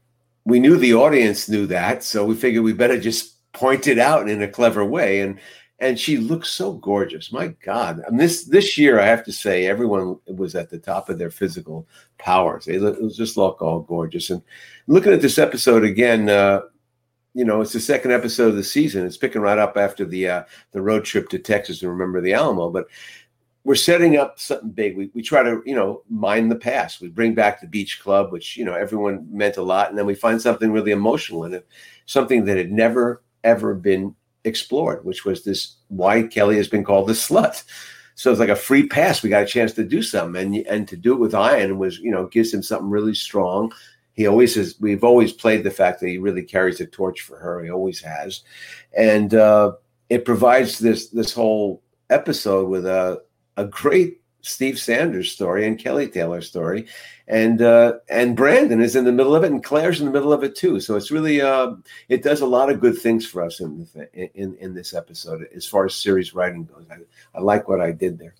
we knew the audience knew that, so we figured we better just point it out in a clever way. And and she looks so gorgeous. My God, and this this year I have to say, everyone was at the top of their physical powers. They look, it was just look all gorgeous. And looking at this episode again, uh, you know, it's the second episode of the season. It's picking right up after the uh, the road trip to Texas and Remember the Alamo. But we're setting up something big. We we try to you know mine the past. We bring back the beach club, which you know everyone meant a lot, and then we find something really emotional in it, something that had never ever been explored, which was this why Kelly has been called the slut. So it's like a free pass. We got a chance to do something, and and to do it with Ian was you know gives him something really strong. He always has. We've always played the fact that he really carries a torch for her. He always has, and uh, it provides this this whole episode with a a great Steve Sanders story and Kelly Taylor story, and uh, and Brandon is in the middle of it, and Claire's in the middle of it too. So it's really uh, it does a lot of good things for us in the, in in this episode as far as series writing goes. I, I like what I did there.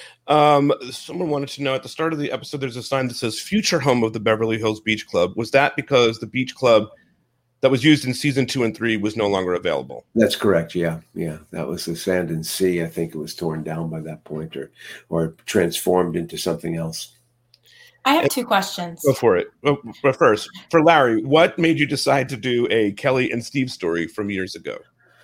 Um, someone wanted to know at the start of the episode, there's a sign that says "Future Home of the Beverly Hills Beach Club." Was that because the beach club that was used in season two and three was no longer available? That's correct. Yeah, yeah, that was the Sand and Sea. I think it was torn down by that point, or or transformed into something else. I have two questions. Go for it. But first, for Larry, what made you decide to do a Kelly and Steve story from years ago?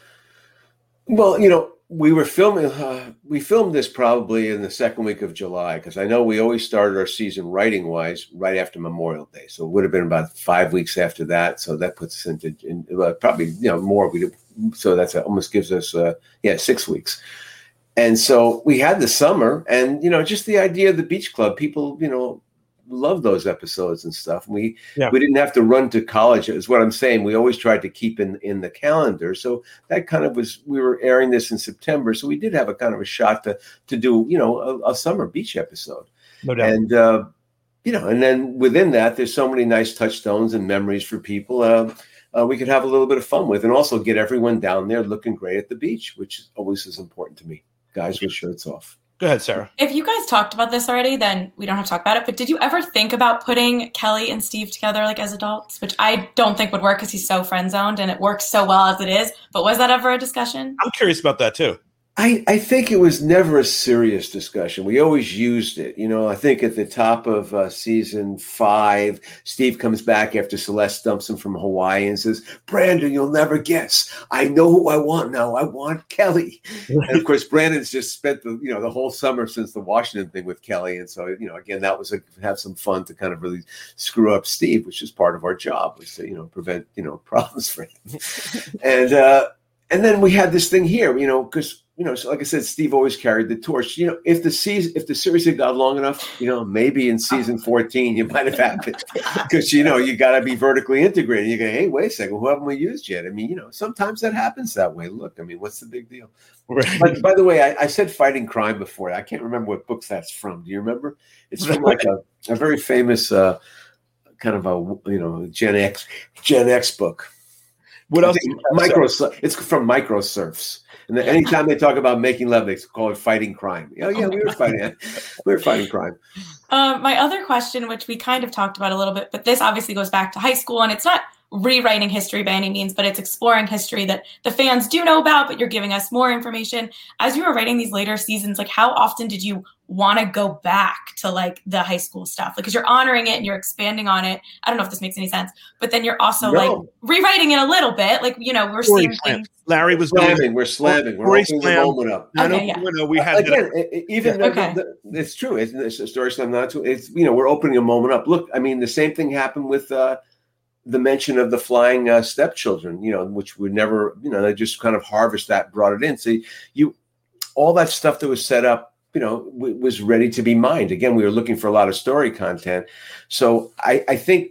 Well, you know, we were filming, uh, we filmed this probably in the second week of July, because I know we always started our season writing wise right after Memorial Day. So it would have been about five weeks after that. So that puts us into in, uh, probably, you know, more. We did, so that's almost gives us, uh, yeah, six weeks. And so we had the summer, and, you know, just the idea of the beach club, people, you know, love those episodes and stuff. We yeah. we didn't have to run to college, is what I'm saying. We always tried to keep in in the calendar, so that kind of was. We were airing this in September, so we did have a kind of a shot to to do you know a, a summer beach episode. No doubt. And uh, you know, and then within that, there's so many nice touchstones and memories for people. Uh, uh, we could have a little bit of fun with, and also get everyone down there looking great at the beach, which always is important to me. guys with shirts off. Go ahead, Sarah. If you guys talked about this already, then we don't have to talk about it. But did you ever think about putting Kelly and Steve together like as adults, which I don't think would work because he's so friend zoned and it works so well as it is. But was that ever a discussion? I'm curious about that too. I, I think it was never a serious discussion. We always used it. You know, I think at the top of uh, season five, Steve comes back after Celeste dumps him from Hawaii and says, Brandon, you'll never guess. I know who I want now. I want Kelly. And of course, Brandon's just spent the, you know, the whole summer since the Washington thing with Kelly. And so, you know, again, that was a, have some fun to kind of really screw up Steve, which is part of our job, was to, you know, prevent, you know, problems for him. and, uh, and then we had this thing here, you know, because, you know, so like I said, Steve always carried the torch. You know, if the season, if the series had gone long enough, you know, maybe in season fourteen, you might have happened because, you know, you got to be vertically integrated. You go, hey, wait a second, who haven't we used yet? I mean, you know, sometimes that happens that way. Look, I mean, what's the big deal? Right. But by the way, I, I said Fighting Crime before. I can't remember what book that's from. Do you remember? It's from like a, a very famous uh, kind of a, you know, Gen X, Gen X book. What else? Micro, it's from Microsurfs. And then anytime they talk about making love, they call it Fighting Crime. Oh, yeah, we were fighting we were fighting crime. Um, my other question, which we kind of talked about a little bit, but this obviously goes back to high school, and it's not rewriting history by any means, but it's exploring history that the fans do know about, but you're giving us more information. As you were writing these later seasons, like how often did you want to go back to like the high school stuff? Like, because you're honoring it and you're expanding on it. I don't know if this makes any sense, but then you're also no. like rewriting it a little bit. Like, you know, we're Story seeing slam. things. Larry was slamming. Going, we're slamming. We're opening the moment up. Okay, yeah. You know, we had Again, to, even yeah. though okay. the, the, it's true. It's, it's a story slam. Not to. It's, you know, we're opening a moment up. Look, I mean, the same thing happened with uh, the mention of the flying uh, stepchildren. You know, which we never. You know, they just kind of harvest that, brought it in. So you, all that stuff that was set up, you know, w- was ready to be mined. Again, we were looking for a lot of story content. So I, I think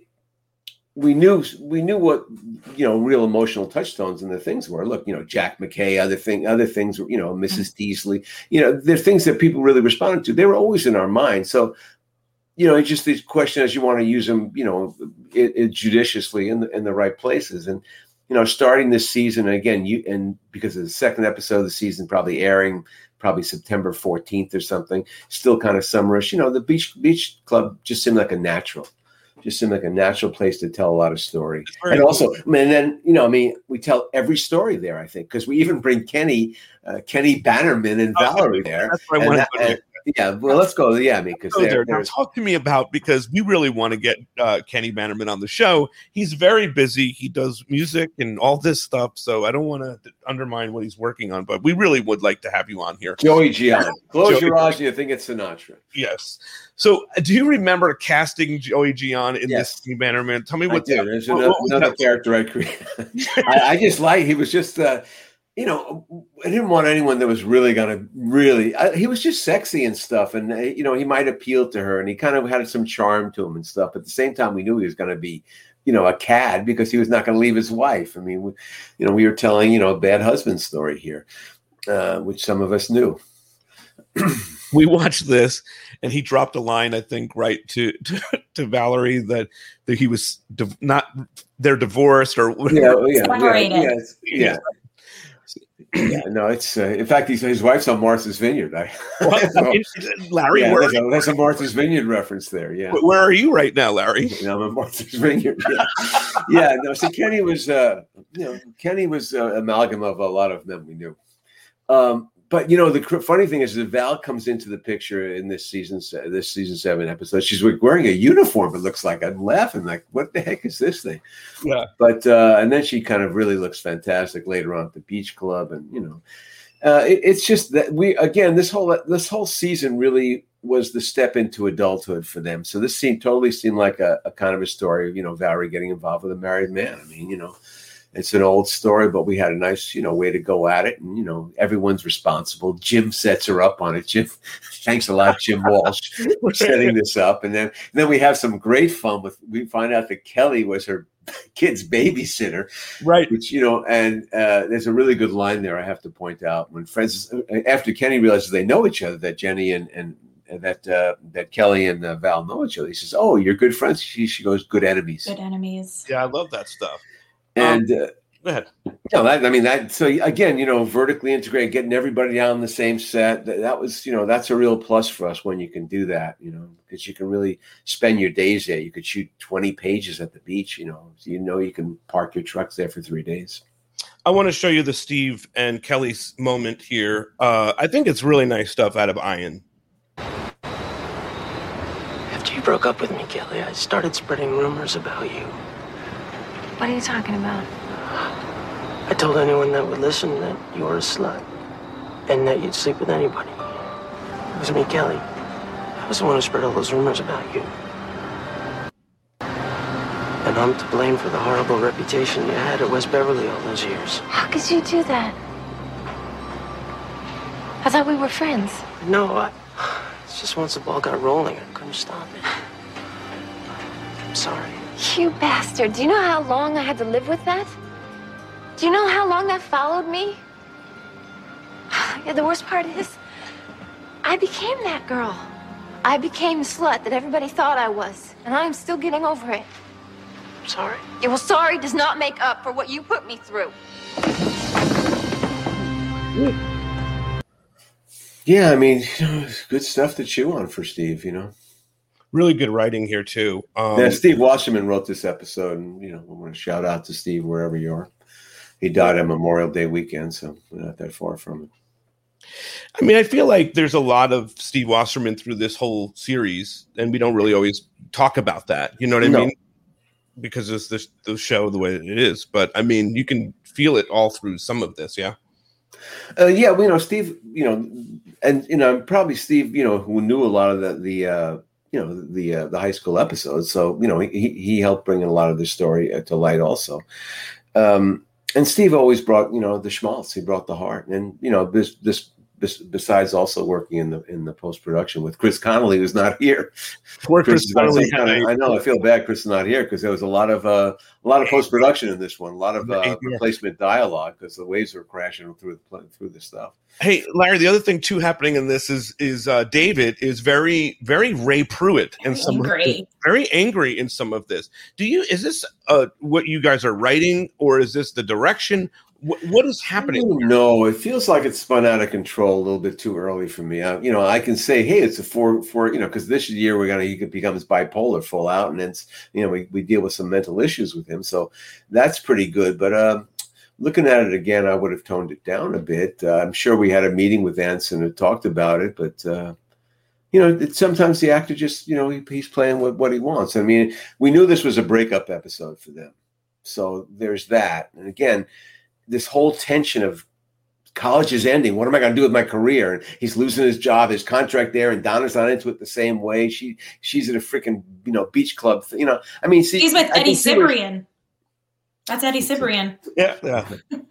we knew we knew what, you know, real emotional touchstones and the things were. Look, you know, Jack McKay, other thing, other things, you know, Missus Teasley, you know, they're things that people really responded to. They were always in our mind. So, you know, it's just this question as you want to use them, you know, it, it judiciously in the in the right places. And, you know, starting this season again, you and because of the second episode of the season probably airing probably September fourteenth or something, still kind of summerish. You know, the beach beach club just seemed like a natural, just seemed like a natural place to tell a lot of story. And cool. also, I mean, and then, you know, I mean, we tell every story there, I think, because we even bring Kenny, uh, Kenny Bannerman and Valerie oh, there. That's what I wanted to do. Yeah, well, let's go. Yeah, I mean, because there. Now, talk to me about, because we really want to get uh, Kenny Bannerman on the show. He's very busy. He does music and all this stuff, so I don't want to undermine what he's working on, but we really would like to have you on here. Joey Gion. Close Joey your eyes and you think it's Sinatra. Yes. So, uh, do you remember casting Joey Gion in yes. this Kenny Bannerman? Tell me I what. Do. There's what, another, what another character I created. I, I just like. He was just. Uh, You know, I didn't want anyone that was really going to really, I, he was just sexy and stuff. And, uh, you know, he might appeal to her and he kind of had some charm to him and stuff. But at the same time, we knew he was going to be, you know, a cad because he was not going to leave his wife. I mean, we, you know, we were telling, you know, a bad husband story here, uh, which some of us knew. We watched this and he dropped a line, I think, right to, to, to Valerie that, that he was div- not, they're divorced or yeah, yeah, separated. Yeah, yeah, yeah. Yeah, no, it's uh, in fact he's, his wife's on Martha's Vineyard. I, well, so, Larry, yeah, where there's, a, there's a Martha's Vineyard reference there. Yeah, where are you right now, Larry? You know, I'm at Martha's Vineyard. Yeah, yeah. No, so Kenny was, uh, you know, Kenny was an uh, amalgam of a lot of men we knew. Um, but you know, the cr- funny thing is that Val comes into the picture in this season, this season seven episode. She's wearing a uniform. It looks like I'm laughing, like, what the heck is this thing? Yeah. But uh, and then she kind of really looks fantastic later on at the beach club, and you know, uh, it, it's just that we again this whole this whole season really was the step into adulthood for them. So this seemed totally seemed like a, a kind of a story of, you know, Valerie getting involved with a married man. I mean, you know. It's an old story, but we had a nice, you know, way to go at it. And, you know, everyone's responsible. Jim sets her up on it. Jim, thanks a lot, Jim Walsh, for setting this up. And then, and then we have some great fun with, we find out that Kelly was her kid's babysitter. Right. Which, you know, and uh, there's a really good line there I have to point out. When Francis, after Kenny realizes they know each other, that Jenny and, and, that uh, that Kelly and uh, Val know each other. He says, "Oh, you're good friends." She, she goes, "Good enemies." Good enemies. Yeah, I love that stuff. And uh, Go ahead. No, that, I mean that. So again, you know, vertically integrated, getting everybody down the same set. That, that was, you know, that's a real plus for us when you can do that. You know, because you can really spend your days there. You could shoot twenty pages at the beach. You know, so you know you can park your trucks there for three days. I want to show you the Steve and Kelly's moment here. Uh, I think it's really nice stuff out of Ian. After you broke up with me, Kelly, I started spreading rumors about you. What are you talking about? I told anyone that would listen that you were a slut and that you'd sleep with anybody. It was me, Kelly. I was the one who spread all those rumors about you. And I'm to blame for the horrible reputation you had at West Beverly all those years. How could you do that? I thought we were friends. No, I... It's just once the ball got rolling, I couldn't stop it. I'm sorry. You bastard. Do you know how long I had to live with that? Do you know how long that followed me? Yeah, the worst part is, I became that girl. I became the slut that everybody thought I was. And I am still getting over it. I'm sorry. Yeah, well, sorry does not make up for what you put me through. Yeah, I mean, you know, good stuff to chew on for Steve, you know. Really good writing here, too. Um, yeah, Steve Wasserman wrote this episode, and, you know, I want to shout out to Steve wherever you are. He died on Memorial Day weekend, so we're not that far from it. I mean, I feel like there's a lot of Steve Wasserman through this whole series, and we don't really always talk about that. You know what I No. mean? Because it's the, the show the way it is. But, I mean, you can feel it all through some of this, yeah? Uh, yeah, well, you know, Steve, you know, and, you know, probably Steve, you know, who knew a lot of the, the uh, you know, the uh, the high school episodes. So, you know, he, he helped bring a lot of the story uh, to light also. Um, and Steve always brought, you know, the schmaltz. He brought the heart. And, you know, this, this, this besides also working in the in the post-production with Chris Connolly, who's not here. Poor Chris Chris Connolly. kinda, I know, I feel bad Chris is not here because there was a lot of uh, a lot of post-production in this one, a lot of uh, replacement dialogue because the waves were crashing through the through the stuff. Hey, Larry, the other thing too happening in this is is uh, David is very, very Ray Pruitt and some Angry. very angry in some of this. Do you is this uh, what you guys are writing, or is this the direction? What, what is happening? No, it feels like it's spun out of control a little bit too early for me. I, you know, I can say, hey, it's a four, four, you know, because this year we're gonna he becomes bipolar full out, and it's you know we we deal with some mental issues with him, so that's pretty good. But um, looking at it again, I would have toned it down a bit. Uh, I'm sure we had a meeting with Anson and talked about it, but uh, you know, it, sometimes the actor just you know he, he's playing with what he wants. I mean, we knew this was a breakup episode for them, so there's that. And again, this whole tension of college is ending. What am I going to do with my career? And he's losing his job, his contract there, and Donna's not into it the same way. She she's at a freaking you know beach club. You know, I mean, see, He's with I Eddie can see where- Cibrian. That's Eddie Cibrian. Yeah, yeah.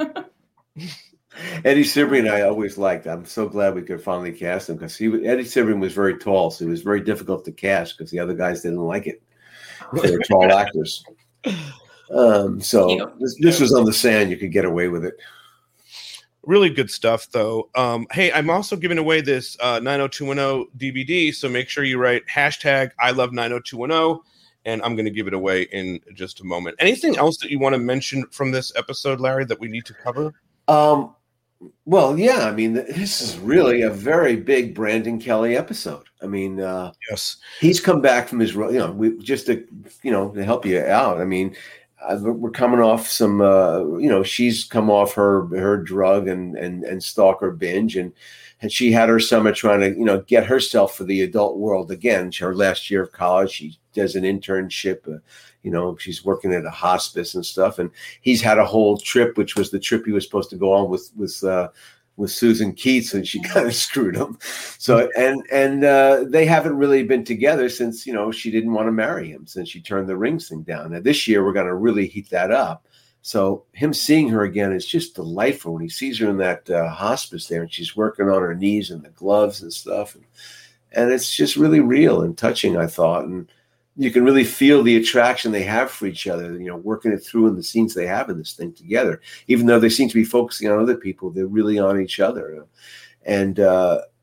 Eddie Cibrian, I always liked. I'm so glad we could finally cast him because he Eddie Cibrian was very tall, so it was very difficult to cast because the other guys didn't like it. They were tall actors. Um, so this, this was on the sand. You could get away with it. Really good stuff, though. Um, hey, I'm also giving away this uh, nine oh two one oh D V D, so make sure you write hashtag I love nine oh two one oh, and I'm going to give it away in just a moment. Anything else that you want to mention from this episode, Larry, that we need to cover? Um, well, yeah, I mean, this is really a very big Brandon Kelly episode. I mean, uh, yes, he's come back from his, you know, we, just to, you know, to help you out. I mean, uh, we're coming off some, uh, you know, she's come off her her drug and and and stalker binge, and and she had her summer trying to, you know, get herself for the adult world again. Her last year of college, she does an internship. Uh, you know, she's working at a hospice and stuff, and he's had a whole trip, which was the trip he was supposed to go on with with uh, with Susan Keats, and she kind of screwed him. So and and uh, they haven't really been together since, you know, she didn't want to marry him since she turned the rings thing down. Now this year we're going to really heat that up. So him seeing her again is just delightful when he sees her in that uh, hospice there, and she's working on her knees and the gloves and stuff, and, and it's just really real and touching, I thought, and you can really feel the attraction they have for each other, you know, working it through in the scenes they have in this thing together. Even though they seem to be focusing on other people, they're really on each other. And, uh,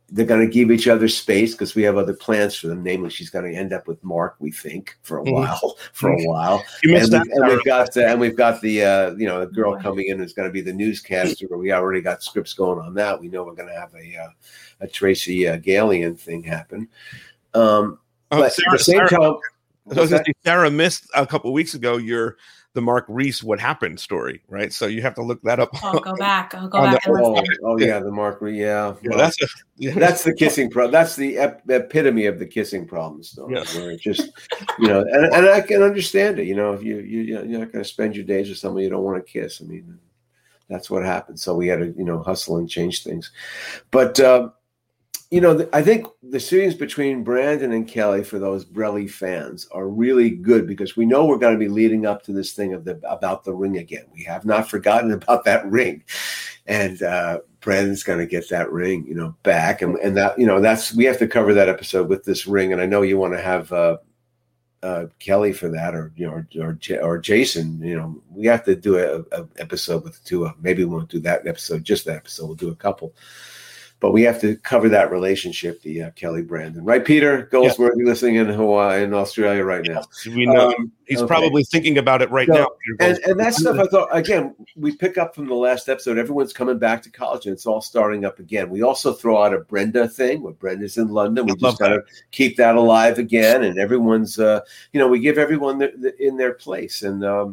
they're going to give each other space because we have other plans for them. Namely, she's going to end up with Mark, we think, for a Mhm. while. For a while, You missed and, that, we've, and we've Sarah. got uh, and we've got the uh, you know the girl coming in who's going to be the newscaster. We already got scripts going on that. We know we're going to have a uh, a Tracy uh, Galian thing happen. Um, Oh, but Sarah- at the same Sarah- time, I was what's gonna that? say, Sarah missed a couple of weeks ago your the Mark Reese "What Happened" story, right? So you have to look that up. I'll go back. I'll go On back the- and Oh, listen. oh yeah, the Mark. Re- Yeah, Yeah, well, that's a, yeah. that's the kissing pro. That's the ep- epitome of the kissing problem story. Yeah. Where it just, you know, and, and I can understand it. You know, if you you you're not going to spend your days with someone you don't want to kiss. I mean, that's what happened. So we had to, you know, hustle and change things. But uh, you know, th- I think the scenes between Brandon and Kelly for those Brelly fans are really good because we know we're going to be leading up to this thing of the about the ring again. We have not forgotten about that ring, and uh, Brandon's going to get that ring, you know, back, and and that you know that's we have to cover that episode with this ring. And I know you want to have uh, uh, Kelly for that, or you know, or or, J- or Jason. You know, we have to do a, a episode with the two of them. Maybe we won't do that episode, just that episode. We'll do a couple. But we have to cover that relationship, the uh, Kelly Brandon, right? Peter Goldsworthy, listening in Hawaii, in Australia right now. We know Um, he's okay. probably thinking about it right So- now. Peter And, Goldsworthy. and that stuff, I thought, again, we pick up from the last episode. Everyone's coming back to college, and it's all starting up again. We also throw out a Brenda thing where Brenda's in London. We I love just got to keep that alive again. And everyone's, uh, you know, we give everyone the, the, in their place. And um,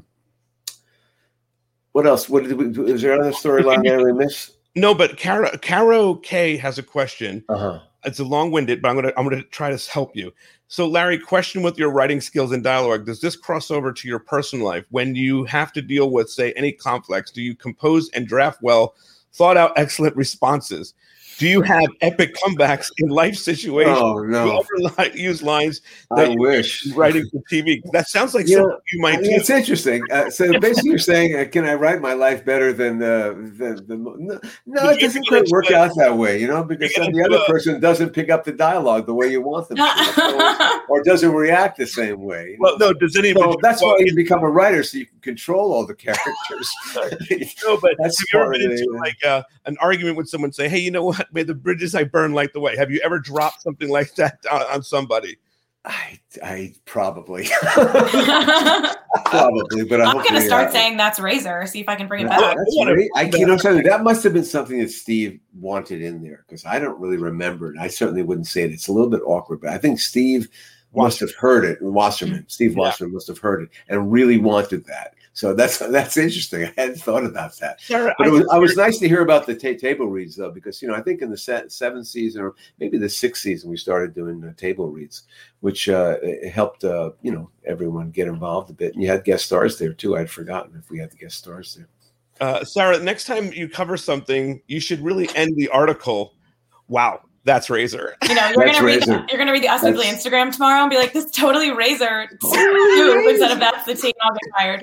what else? What did we, is there another storyline there we miss? No, but Caro, Caro K has a question. Uh-huh. It's a long-winded, but I'm gonna I'm gonna try to help you. So, Larry, question with your writing skills and dialogue: does this cross over to your personal life when you have to deal with, say, any conflicts? Do you compose and draft well, thought out, excellent responses? Do you have epic comebacks in life situations? Oh, no. Do you ever li- use lines I that you wish. writing for T V? That sounds like You know, something you might I mean, do. it's interesting. Uh, so basically, you're saying, uh, can I write my life better than uh, the the? No, no, it doesn't quite work out that way, you know, because then the other person doesn't pick up the dialogue the way you want them to, or doesn't react the same way. you know? Well, no, does anybody? So that's why you become a writer, so you can control all the characters. No, but That's have you ever part been of it, into yeah. like uh, an argument with someone, say, "Hey, you know what? May the bridges I burn light the way." Have you ever dropped something like that on, on somebody? I, I probably, probably, but I I'm hope gonna we, start uh, saying that's Razor. See if I can bring it That- back. That's right. I, you know, something that must have been something that Steve wanted in there because I don't really remember it. I certainly wouldn't say it. It's a little bit awkward, but I think Steve must have heard it. Wasserman, Steve Yeah. Wasserman must have heard it and really wanted that. So that's that's interesting. I hadn't thought about that. Sarah, But I it was, think- I was nice to hear about the ta- table reads though, because you know I think in the se- seventh season or maybe the sixth season we started doing uh, table reads, which uh, it helped uh, you know everyone get involved a bit. And you had guest stars there too. I'd forgotten if we had the guest stars there. Uh, Sarah, next time you cover something, you should really end the article. Wow, that's Razor. You know, you're That's gonna read Razor. the, you're gonna read the Us Weekly That's- Instagram tomorrow and be like, "This totally Razor scoop," instead of that's the tea. I'll get fired.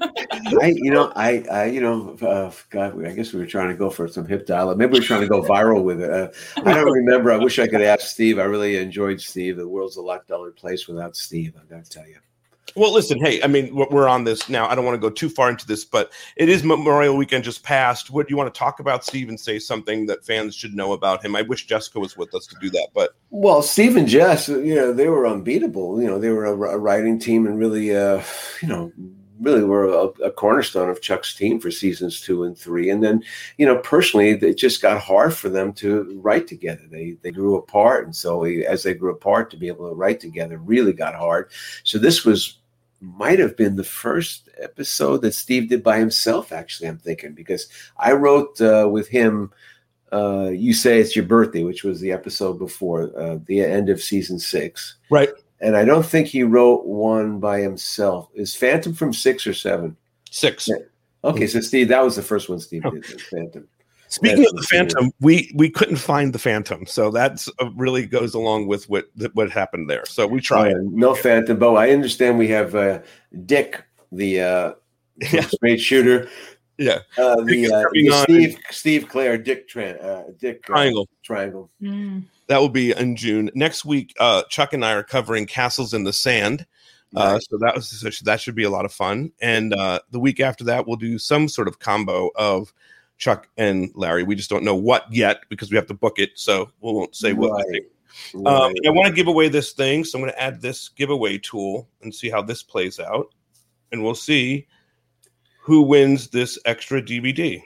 I, you know, I, I, you know, uh, God, I guess we were trying to go for some hip dialogue. Maybe we were trying to go viral with it. Uh, I don't remember. I wish I could ask Steve. I really enjoyed Steve. The world's a lot duller place without Steve. I've got to tell you. Well, listen, hey, I mean, we're we're on this now. I don't want to go too far into this, but it is Memorial Weekend just passed. What do you want to talk about Steve and say something that fans should know about him? I wish Jessica was with us to do that, but Well, Steve and Jess, you know, they were unbeatable. You know, they were a, a writing team and really, uh, you know, really were a, a cornerstone of Chuck's team for seasons two and three. And then, you know, personally, it just got hard for them to write together. They they grew apart, and so we, as they grew apart, to be able to write together really got hard. So this was might have been the first episode that Steve did by himself. Actually, I'm thinking because I wrote uh, with him. Uh, you Say It's Your Birthday, which was the episode before uh, the end of season six. right. And I don't think he wrote one by himself. Is Phantom from six or seven? Six. Yeah. Okay, so Steve, that was the first one Steve did, the Phantom. Speaking That's of the the- Phantom, we we couldn't find the Phantom, so that's uh, really goes along with what what happened there. So we tried. Uh, no Phantom, but I understand we have uh, Dick, the uh, Yeah. straight shooter. Yeah, Uh, Dick the, is uh, coming the on. Steve, Steve Clare, Dick, Tran, uh, Dick uh, Triangle. Triangle. Mm. That will be in June. Next week, uh, Chuck and I are covering Castles in the Sand. Uh, Nice. so that was so that should be a lot of fun. And uh, the week after that, we'll do some sort of combo of Chuck and Larry. We just don't know what yet because we have to book it, so we won't say what. Right. I think. Right. Um, I want to give away this thing, so I'm going to add this giveaway tool and see how this plays out, and we'll see who wins this extra D V D.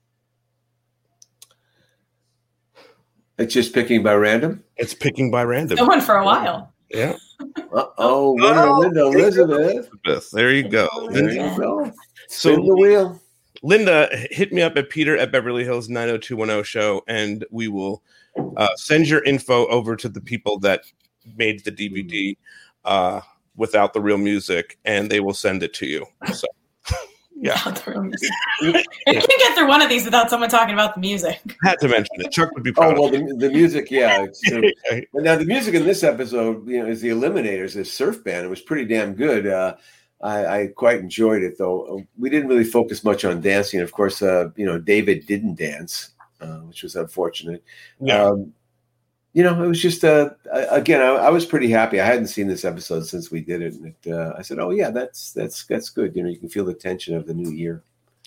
It's just picking by random? It's picking by random. No one for a while. Yeah. Uh-oh, Linda, Linda, Elizabeth. Elizabeth. There you go. There you go. So Spin the wheel. Linda, hit me up at Peter at Beverly Hills nine oh two one oh show, and we will uh, send your info over to the people that made the D V D uh, without the real music, and they will send it to you. So, yeah. You can't get through one of these without someone talking about the music. I had to mention it. Chuck would be proud. Oh, well, of it. the, the music, yeah. So, but now, the music in this episode, you know, is the Eliminators, this surf band. It was pretty damn good. Uh, I, I quite enjoyed it, though. We didn't really focus much on dancing. Of course, uh, you know, David didn't dance, uh, which was unfortunate. Yeah. Um, you know, it was just, uh, again, I, I was pretty happy. I hadn't seen this episode since we did it. And it, uh, I said, oh, yeah, that's that's that's good. You know, you can feel the tension of the new year.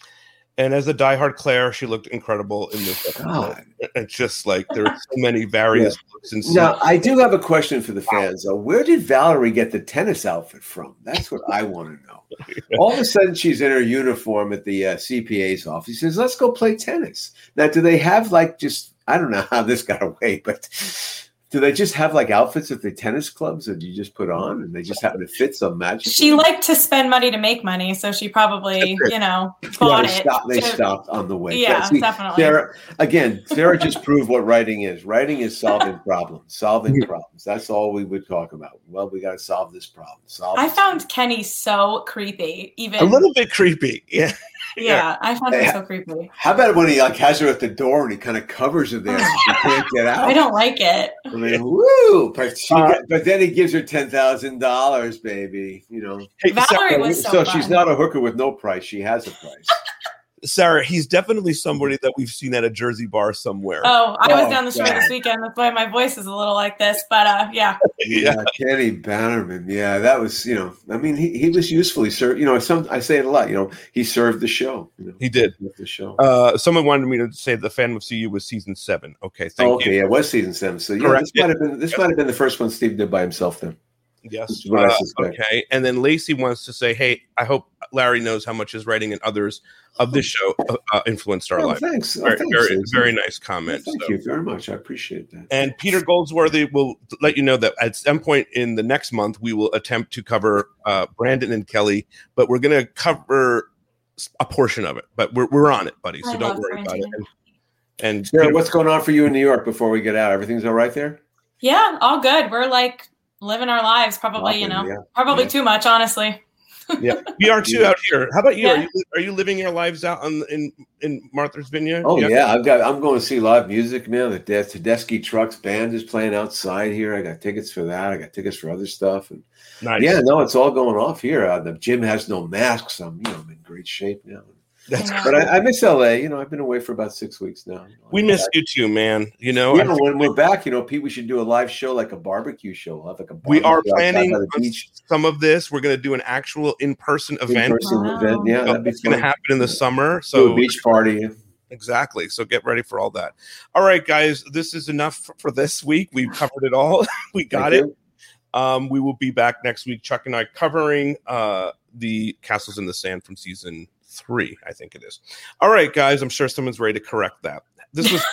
And as a diehard Claire, she looked incredible in this episode. God. It's just like there are so many various Yeah. looks and Now, I do have a question for the fans, though. Where did Valerie get the tennis outfit from? That's what I want to know. All of a sudden, she's in her uniform at the uh, C P A's office. She says, let's go play tennis. Now, do they have, like, just, I don't know how this got away, but do they just have, like, outfits at the tennis clubs that you just put on and they just happen to fit some magic? She liked to spend money to make money, so she probably, you know, bought Yeah, they it. stopped, they to- stopped on the way. Yeah, See, definitely. Sarah, again, Sarah just proved what writing is. Writing is solving problems, solving problems. That's all we would talk about. Well, we got to solve this problem. Solve I this found Kenny so creepy. Even a little bit creepy. Yeah. yeah, I found him Hey, so creepy. How about when he like has her at the door and he kind of covers her there so she can't get out? I don't like it. I mean, woo! But, she Uh, get- but then he gives her ten thousand dollars, baby. You know, Hey, Valerie Sarah, was so, so fun. she's not a hooker with no price. She has a price. Sarah, he's definitely somebody that we've seen at a Jersey bar somewhere. Oh, I was Oh, down the street God. this weekend. That's why my voice is a little like this. But uh, yeah, Yeah, Kenny Bannerman. Yeah, that was, you know, I mean, he, he was useful. He served, you know, some I say it a lot, you know, he served the show. You know, He did. served the show. Uh, someone wanted me to say the Fan with C U was season seven. Okay, thank Oh, okay, you. yeah, it was season seven. So yeah, Correct. this might have been this might have been the first one Steve did by himself then. Yes. This is what I Uh, suspect. okay. And then Lacey wants to say, hey, I hope Larry knows how much his writing and others of this show uh, uh, influenced our Oh, life. thanks. Oh, Very, thanks, very, Lacey. very nice comment. Thank So- you very much. I appreciate that. And Peter Goldsworthy will let you know that at some point in the next month, we will attempt to cover uh, Brandon and Kelly, but we're going to cover a portion of it. But we're, we're on it, buddy. So I don't love worry about it. Brandon. And, and Sarah, what's going on for you in New York before we get out? Everything's all right there? yeah, all good. We're like living our lives, probably. You know, Rocking, yeah. probably Yeah. too much, honestly. yeah, we are too Yeah. out here. How about you? Are Yeah. you are you living your lives out on in in Martha's Vineyard? Oh yeah, I've got. I'm going to see live music, man. The Des- Tedeschi Trucks band is playing outside here. I got tickets for that. I got tickets for other stuff, and Nice. yeah, no, it's all going off here. Uh, the gym has no masks. I'm, you know, I'm in great shape now. That's Yeah. But I, I miss L A. You know, I've been away for about six weeks now. We miss you too, man. You know, Yeah, I think when we're back, you know, Pete, we should do a live show, like a barbecue show. We'll have like a we are barbecue outside planning by the on beach, some of this. We're going to do an actual in-person event. in-person Wow. event. Yeah, So that'd be it's going to fun. happen in the summer. Do So a beach party. exactly. So get ready for all that. All right, guys, this is enough for, for this week. We've covered it all. we got Thank it. you. Um, we will be back next week. Chuck and I covering uh, the Castles in the Sand from season three, I think it is. All right, guys. I'm sure someone's ready to correct that. This was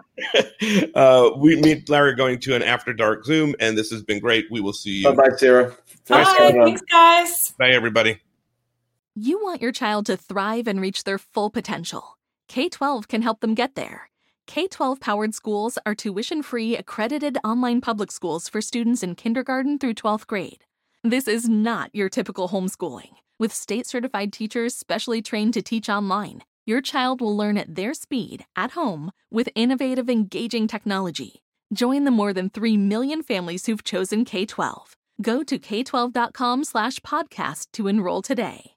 really, uh, we meet Larry going to an after dark Zoom, and this has been great. We will see you. Bye bye, Sarah. Thanks Bye. for coming on. Thanks, guys. Bye, everybody. You want your child to thrive and reach their full potential. K twelve can help them get there. K twelve powered schools are tuition-free, accredited online public schools for students in kindergarten through twelfth grade. This is not your typical homeschooling. With state-certified teachers specially trained to teach online, your child will learn at their speed, at home, with innovative, engaging technology. Join the more than three million families who've chosen K twelve. Go to k twelve dot com slash podcast to enroll today.